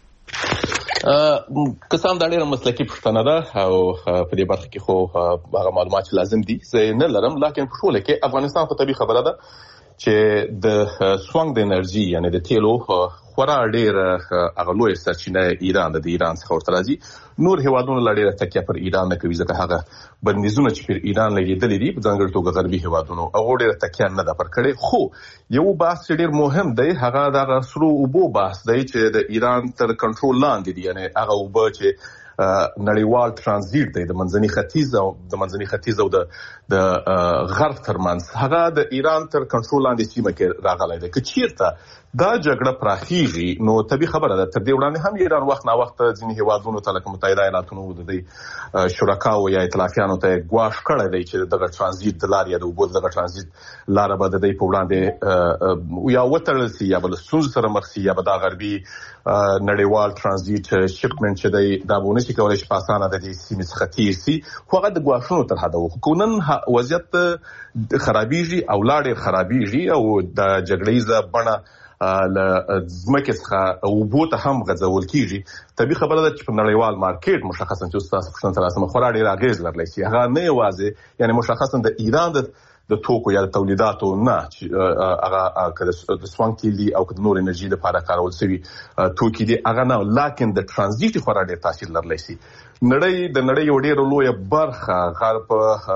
کسان دا ډېره مسلکي پوښتنه ده او په دې برخه کې خو هغه معلومات لازم دي زه نه لرم، لکه په ټوله کې افغانستان خو طبیعي خبره ده چې د سوانګ د انرژي یعنی د تیلو خورا ډېر هغه لوی سرچینه ایران د ایران څخه ورته راځي. نور هیوادونو لا ډېره تکیه پر ایران نه کوي ځکه هغه بندیزونه چې پر ایران لګېدلي دي په ځانګړې توګه غربي هیوادونو هغه ډېره تکیه نه ده پر کړې. خو یو بحث چې ډېر مهم دی هغه د سرو اوبو بحث دی چې د ایران تر کنټرول لاندې دي، یعنی هغه اوبه چې نړیوال ترانزیت دی د منځني ختیځ او د غرب ترمنځ هغه د ایران تر کنټرول لاندې سیمه کې راغلی دی. که چیرته دا جګړه پراخیږي نو طبیعي خبره ده تر دې وړاندې هم ایران وخت نا وخت ځینې هیوادونو ته لکه متحده ایالاتونو د دې شرکاو یا ائتلافیانو ته ګواښ کړی دی چې دغه ترانزیت د لارې یا د اوبو دغه ترانزیت لاره به د دې په وړاندې یا وتړل سي یا به له ستونزو سره مخ سي یا به دا غربي نړیوال ترانزیت شپمنټ چې دی دا به ونشي کولی چې په اسانه د دې سیمې څخه تېر سي. خو هغه د ګواښونو تر حده و. خو نن وضعیت خرابیږي او لا ډېر خرابیږي او د جګړه ییزه بڼه له ځمکې څخه اوبو ته هم غځول کېږي. طبیعي خبره ده چې په نړیوال مارکیټ مشخصا چې ستاسو پوښتنه تر اوسه خورا ډېر اغېز لرلی شي. هغه نه یوازې یعنې مشخصا د ایران د توکو یا د تولیداتو نه چې هغه د سوانګ تیل دي او د نور انرژي لپاره کارول شوي توکي دي هغه نه، لکن د ترانزیت خورا ډېر تاثیر لرلی شي. نړۍ یو ډېره لویه برخه غرب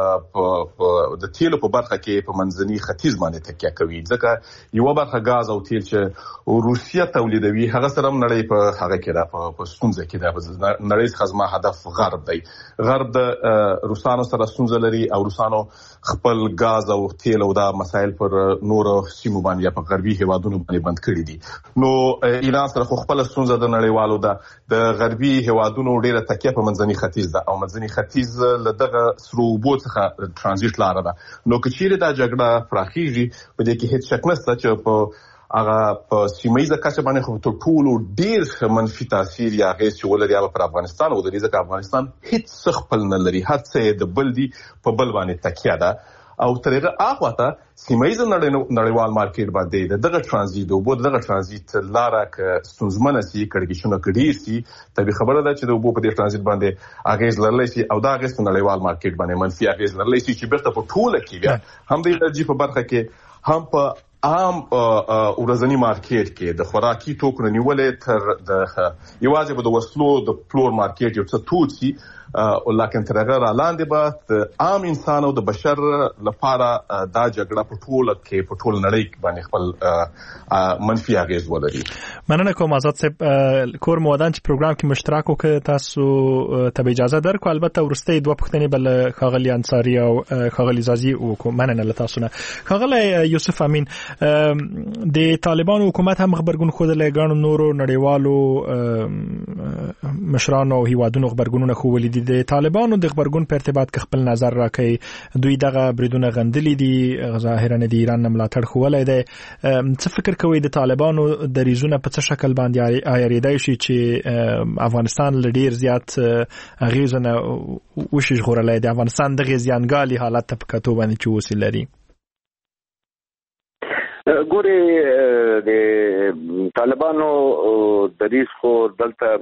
د تیلو په برخه کې په منځني ختیځ باندې تکیه کوي، ځکه یوه برخه غاز او تیل چې روسیه تولیدوي هغه سره هم نړۍ په هغه کې ده په ستونزه کې ده. نړۍ څخه زما هدف غرب دی. غرب د روسانو سره ستونزه لري او روسانو خپل غاز او تیل او دا مسایل پر نورو سیمو باندې یا په غربي هیوادونو باندې بند کړي دي. نو ایران سره خو خپل ستونزه د نړیوالو ده د غربي هیوادونو ډېره تکیه په منځني ختیځ ده او منځني ختیځ له دغه سرو اوبو څخه ترانزیت لاره ده. نو که چیرې دا جګړه پراخیږي په دې کې هیڅ شک نشته چې په هغه په سیمه ییزه کچه باندې خو تر ټولو ډېر منفي تاثیر یا اغېز چې ولري هغه پر افغانستان ولري، ځکه افغانستان هیڅ څه خپل نه لري، هر څه یې د بل دي، په بل باندې تکیه ده. او تر هغه اخواته سیمه ییزه نړیوال مارکیټ باندې دغه ترانزیت د اوبو دغه ترانزیت لاره که ستونزمنه سي کړکېچونه ډېر سي، طبیعي خبره ده چې د اوبو په دې ترانزیت باندې اغېز لرلی شي او دا اغېز په نړیوال مارکیټ باندې منفي اغېز لرلی شي چې بیرته په ټوله کې بیا هم د انرژي په برخه کې هم په عام ورځنی مارکیټ کې د خوراکي توکو نیولې تر د یوازې به د وسلو د پلور مارکیټ یو څه تود سي، لکن تر هغه را لاندې به د عام انسان او د بشر لپاره دا جګړه په ټوله کې په ټول نړۍ باندې خپل منفي اغېز ولري. مننه کوم آزاد صاحب. کور مودان چې پروګرام کې مشترک وکړ تاسو ته اجازه درکو، البته ورسته دوه پوښتنې بل خاغلی انصاری او خاغلی زازی وکړو. مننه له تاسو نه. خاغلی یوسف امین، د طالبانو حکومت هم خبرګون خوده لګانو نورو نړیوالو مشرانو او هیوادونو خبرګونونه خو ولیدي د طالبانو د خبرګون په ارتباط کې خپل نظر راکړي. دوی دغه بریدونه غندلي دي، ظاهرا د ایران نه ملاتړ خولی دی. څه فکر کوئ د طالبانو دریځونه په څه شکل باندې عیاریدای شي چې افغانستان له ډېر زیات اغېزو نه وشي ژغورلی د افغانستان دغې زیانګالي حالت ته په کتو باندې چې اوس لري؟ ګورې د طالبانو دریځ خو دلته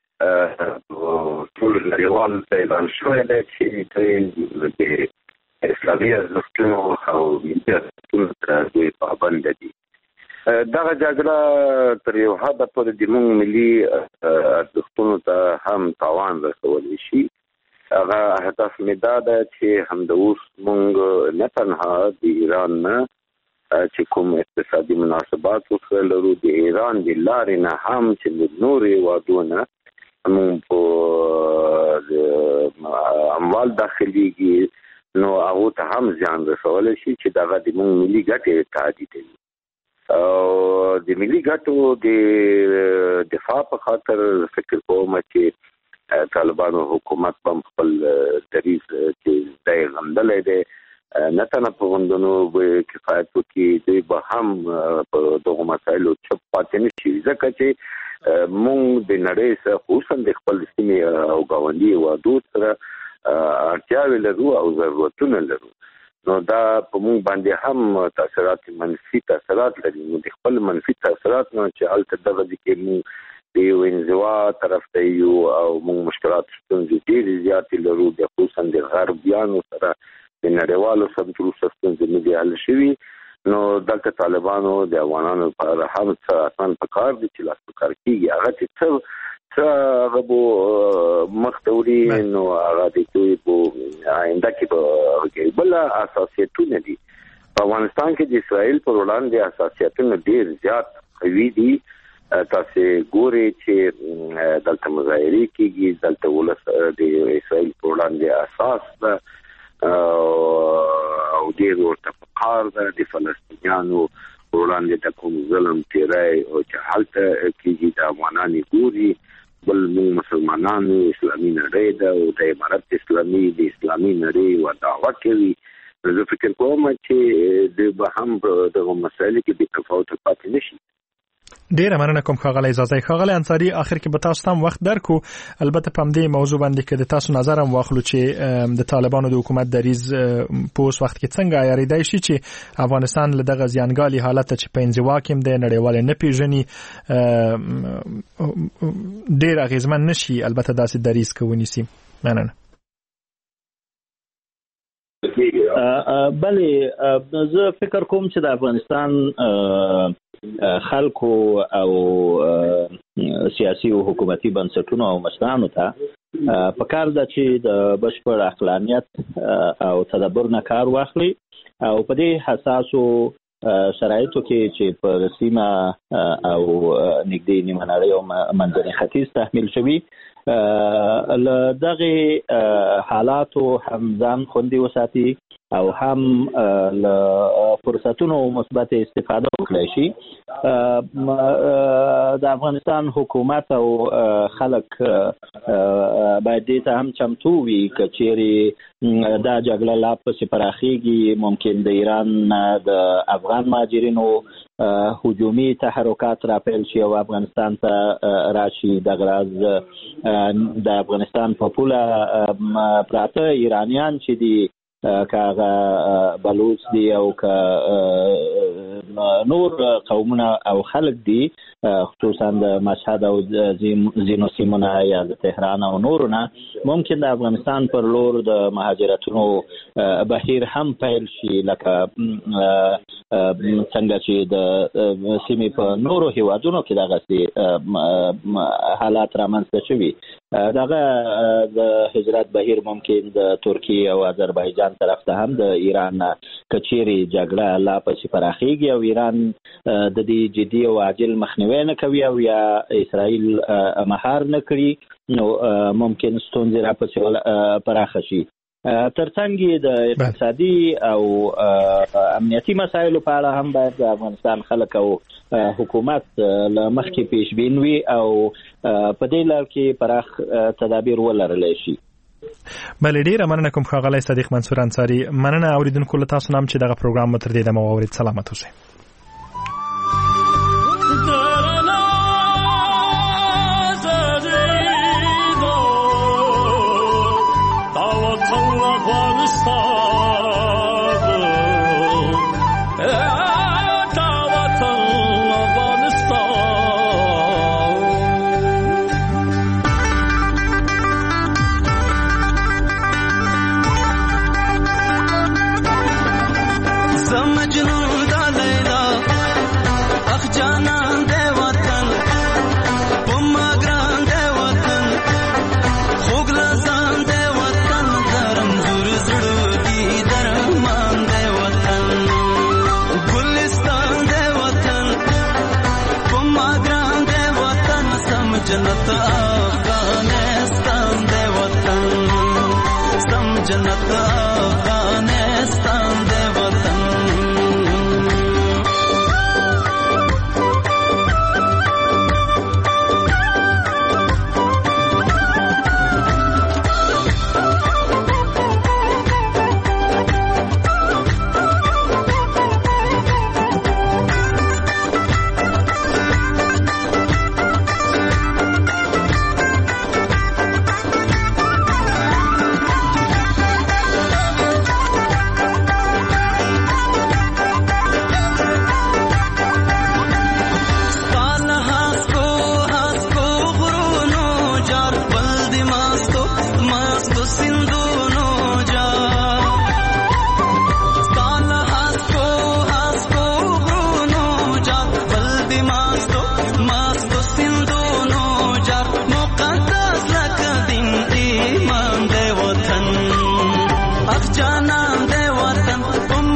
ټول نړیوال اعلان شوی دی چې د اسلامي ارزښتونو او ملي ارزښتونو ته دوی پابند دي. دغه جګړه تر یو حده پورې د موږ ملي ارزښتونو ته هم تاوان رسولی شي. هغه هدف مې دا ده چې همداوس موږ نه تنها د ایران نه چې کوم اقتصادي مناسبات ورسره لرو، د ایران د لارې نه هم چې د نورو هیوادونو موږ په اموال داخليږي نو هغه ته هم ځان رسولی شي چې دغه د موږ ملي ګټې تعدی کوي. او د ملي ګټو د دفاع په خاطر فکر کوم چې طالبانو حکومت په خپل دریځ چې دای غندلې ده نه تنه په غندونو به کفایت وکړي، دوی به هم په دغه مسایلو چپ پاتې نشي، ځکه چې مونږ د نړۍ سره خصوصا د خپل سیمې او ګاونډي هیوادونو سره اړتیاوې لرو او ضرورتونه لرو. نو دا په مونږ باندې هم تاثیرات منفي تاثیرات لري. نو د خپل منفي تاثیرات نه چې هلته دغه دي کې مونږ د یو انزوا طرف ته یو او مونږ مشکلات ستونزې ډېرې زیاتې لرو، د خصوصا د غربیانو سره د نړیوالو سره ستونزې نه دي حل شوي. نو دلته طالبانو د افغانانو لپاره هم څه اسان پکار دي چې لاس پکار کېږي، هغه چې څه هغه به مخته وړي نو هغه د دوی په آینده کې به بل اساسیتونه دي. په افغانستان کې د اسرائیل پر وړاندې اساسیتونه ډېر زیات قوي دي تاسو ګوري چې دلته مظاهره کیږي دلته ولس د اسرائیل په وړاندې اساس او د ورته فقار د فلسطینیانو وړاندې د کوم ظلم تیرای او چې حالت کیږي د افغانانو ګوري بل مسلمانانو اسلامي نړۍ او د امارت اسلامي د اسلامي نړۍ و دعوه کوي. زه فکر کوم چې د به هم د مسایلو کې به تفاوت پاتې نشي. ډیره مننه کوم ښاغلی اجازه ښاغلی انصاری اخر کې به تاسو هم وخت درکو البته په دې موضوع باندې کې د تاسو نظر هم واخلو چې د طالبانو د حکومت دریز پوس وخت کې څنګه یاریدای شي چې افغانستان له دغه زیانګالي حالت چې په انزوا کې د نړیوال نه پیژني ډیر اغیزمن نشي البته داسې دریز کوونی سي. مننه. بله زه فکر کوم چې د افغانستان خلکو او سیاسي او حکومتي بنسټونو او مشرانو ته پکار ده چې د بشپړ عقلانیت او تدبر نه کار واخلي او په دې حساسو شرایطو کې چې په سیمه او نږدې نیمه نړۍ او منځني ختیځ تحمیل شوي دغه حالاتو هم ځان خوندي وساتي او هم له فرصتونو مثبت استفاده وکړي شي. د افغانستان حکومت او خلک باید دې ته هم چمتو وي که چیرې دا جګړه لا پسې پراخیږي ممکن د ایران د افغان مهاجرینو هجومي تحرکات راپیل شي او افغانستان ته راشي. دغه راز د افغانستان په پوله پراته ایرانیان چې دي که بلوچ دي او که نور قومونه او خلک دي خصوصا د مشهد او ځینو سیمونه یا د تهران او نورونه ممکن د افغانستان پر لور د مهاجرتونو بهیر هم پیل شي لکه څنګه چې د سیمې په نورو هیوادونو کې دغسې حالات رامنځته شوي. دغه د هجرت بهیر ممکن د ترکیه او آذربایجان طرف ته هم د ایران کچيري جګړه لا پسې پراخیږي او ایران د دې جدي او عاجل مخنیوي نه کوي او یا اسرائیل مهار نه کړي نو ممکن ستونزې را پسې پراخه شي. ترڅنګ د اقتصادي او امنیتي مسایلو په اړه هم باید د افغانستان خلک او حکومت له مخکې پیشبین وي او په دې لار کې پراخ تدابیر ولرلی شي. بله ډیره مننه کوم ښاغلی صدیق منصور انصاری. مننه اوریدونکو له تاسو نام چې دغه پروګرام مو تر دې دمه واورید. سلامت اوسئ. जन्नत अफगानिस्तान दे वतन सम जन्नत अफगानिस्तान दे वतन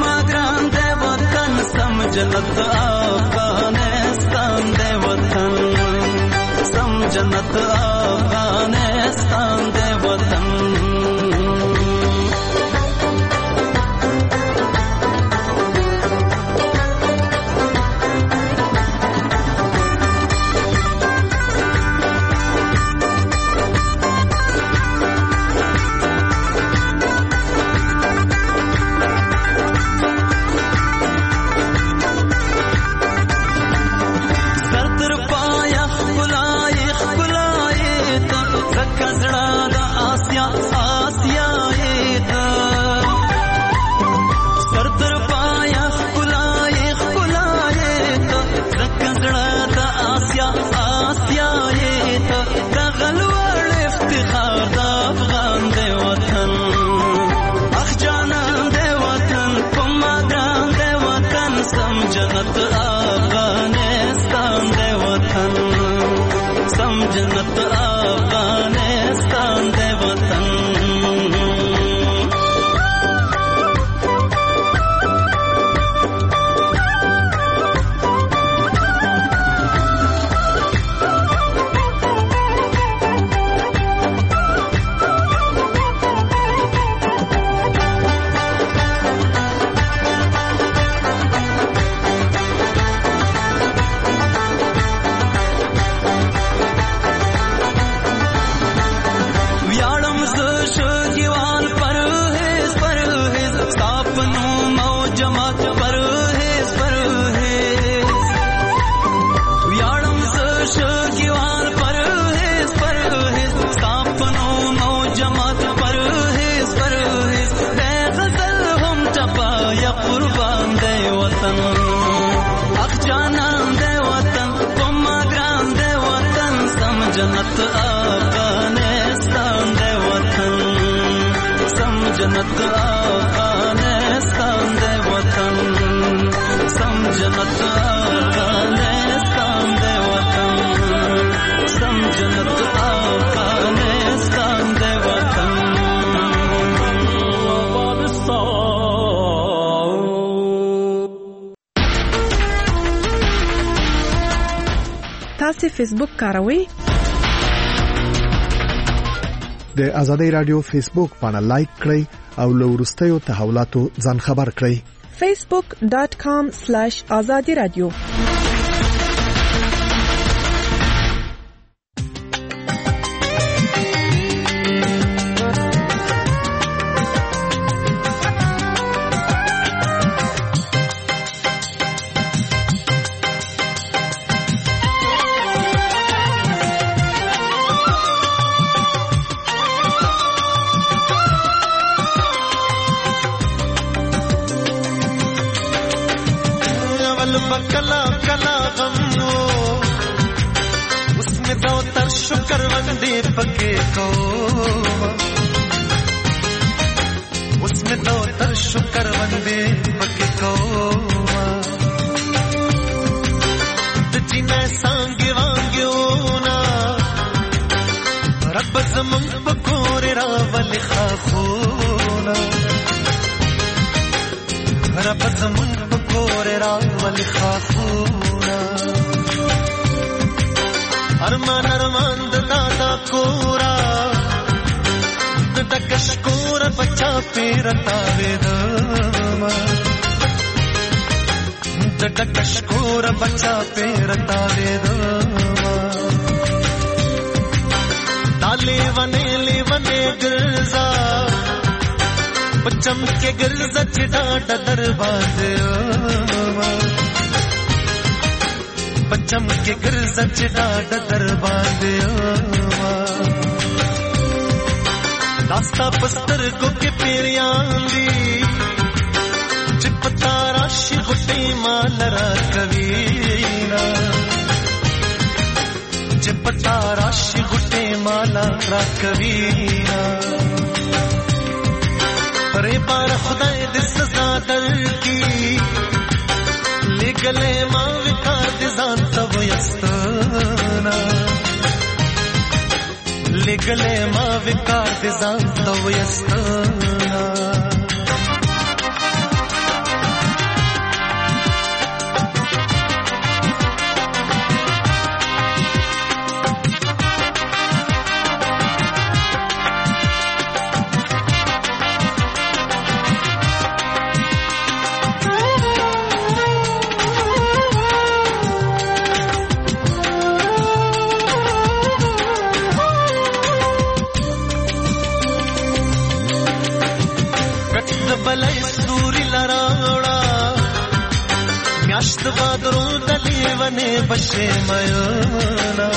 जन्नत अफगानिस्तान दे वतन जन्नत अफगानिस्तान दे वतन जन्नत अफगानिस्तान दे वतन जन्नत अफगानिस्तान दे वतन सम जन्नत अफगानिस्तान दे वतन सम जन्नत अफगानिस्तान दे वतन सम जन्नत अफगानिस्तान दे वतन تاسو فیسبوک کاروئ؟ د آزادۍ رادیو فیسبوک باندې لایک کړئ او له وروستیو تحولاتو ځان خبر کړئ. facebook.com/azadi radio कला कला गम उसमें दो तर शुक्र वंदे पके को उसमें दो तर शुक्र वंदे पके को जिन्हें सांगे वांग्यो ना रब ज़मन पकोरे रावल खाखोना रब ज़मन पकोरे रावल खाखोना अरमान अरमान दादा कोरा दकशकोर बच्चा पेरता वेदमा दकशकोर बच्चा पेरता वेदमा ताले वने गिरजा बच्चम के गिरजा चिटा दरबार बच्चम के गिरजा चिटा दरबार दास्ता पस्तर को के पेरियांदी चिपता राशि गुटे मालरा कवीना चिपता राशि गुटे मालरा कवीना रे बार खुदाए दिस ज़ादर की ले गले माँ विकार दिजान तब यस्तना ले गले माँ विकार दिजान तब यस्तना میاشت بادرو دلیونه بشه میونا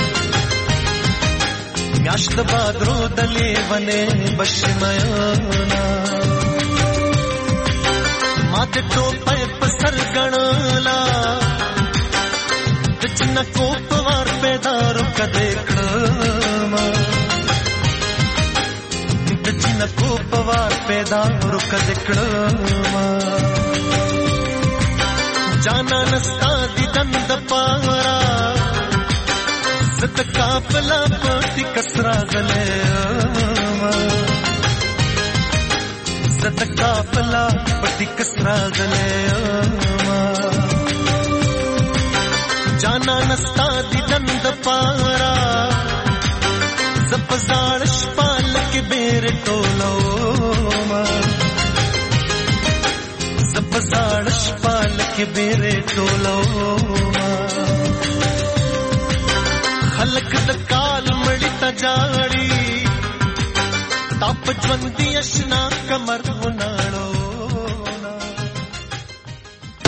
میاشت بادرو دلیونه بشه میونا ماته ټوپه په سر ګڼلا د چنکو په وار پیدا رک دیکړم د چنکو په وار پیدا رک دیکړم جانا نستا دی دند پارا زد کافلا پتی کسرا غلے زد کافلا پتی کسرا غلے جانا نستا دی دند پارا زپزارش پالک بیر ټولو زپزارش پالک بیر ټولو خلق د کال مړی تا جاړي تاپ ژوندۍ اشنا کمر وناړو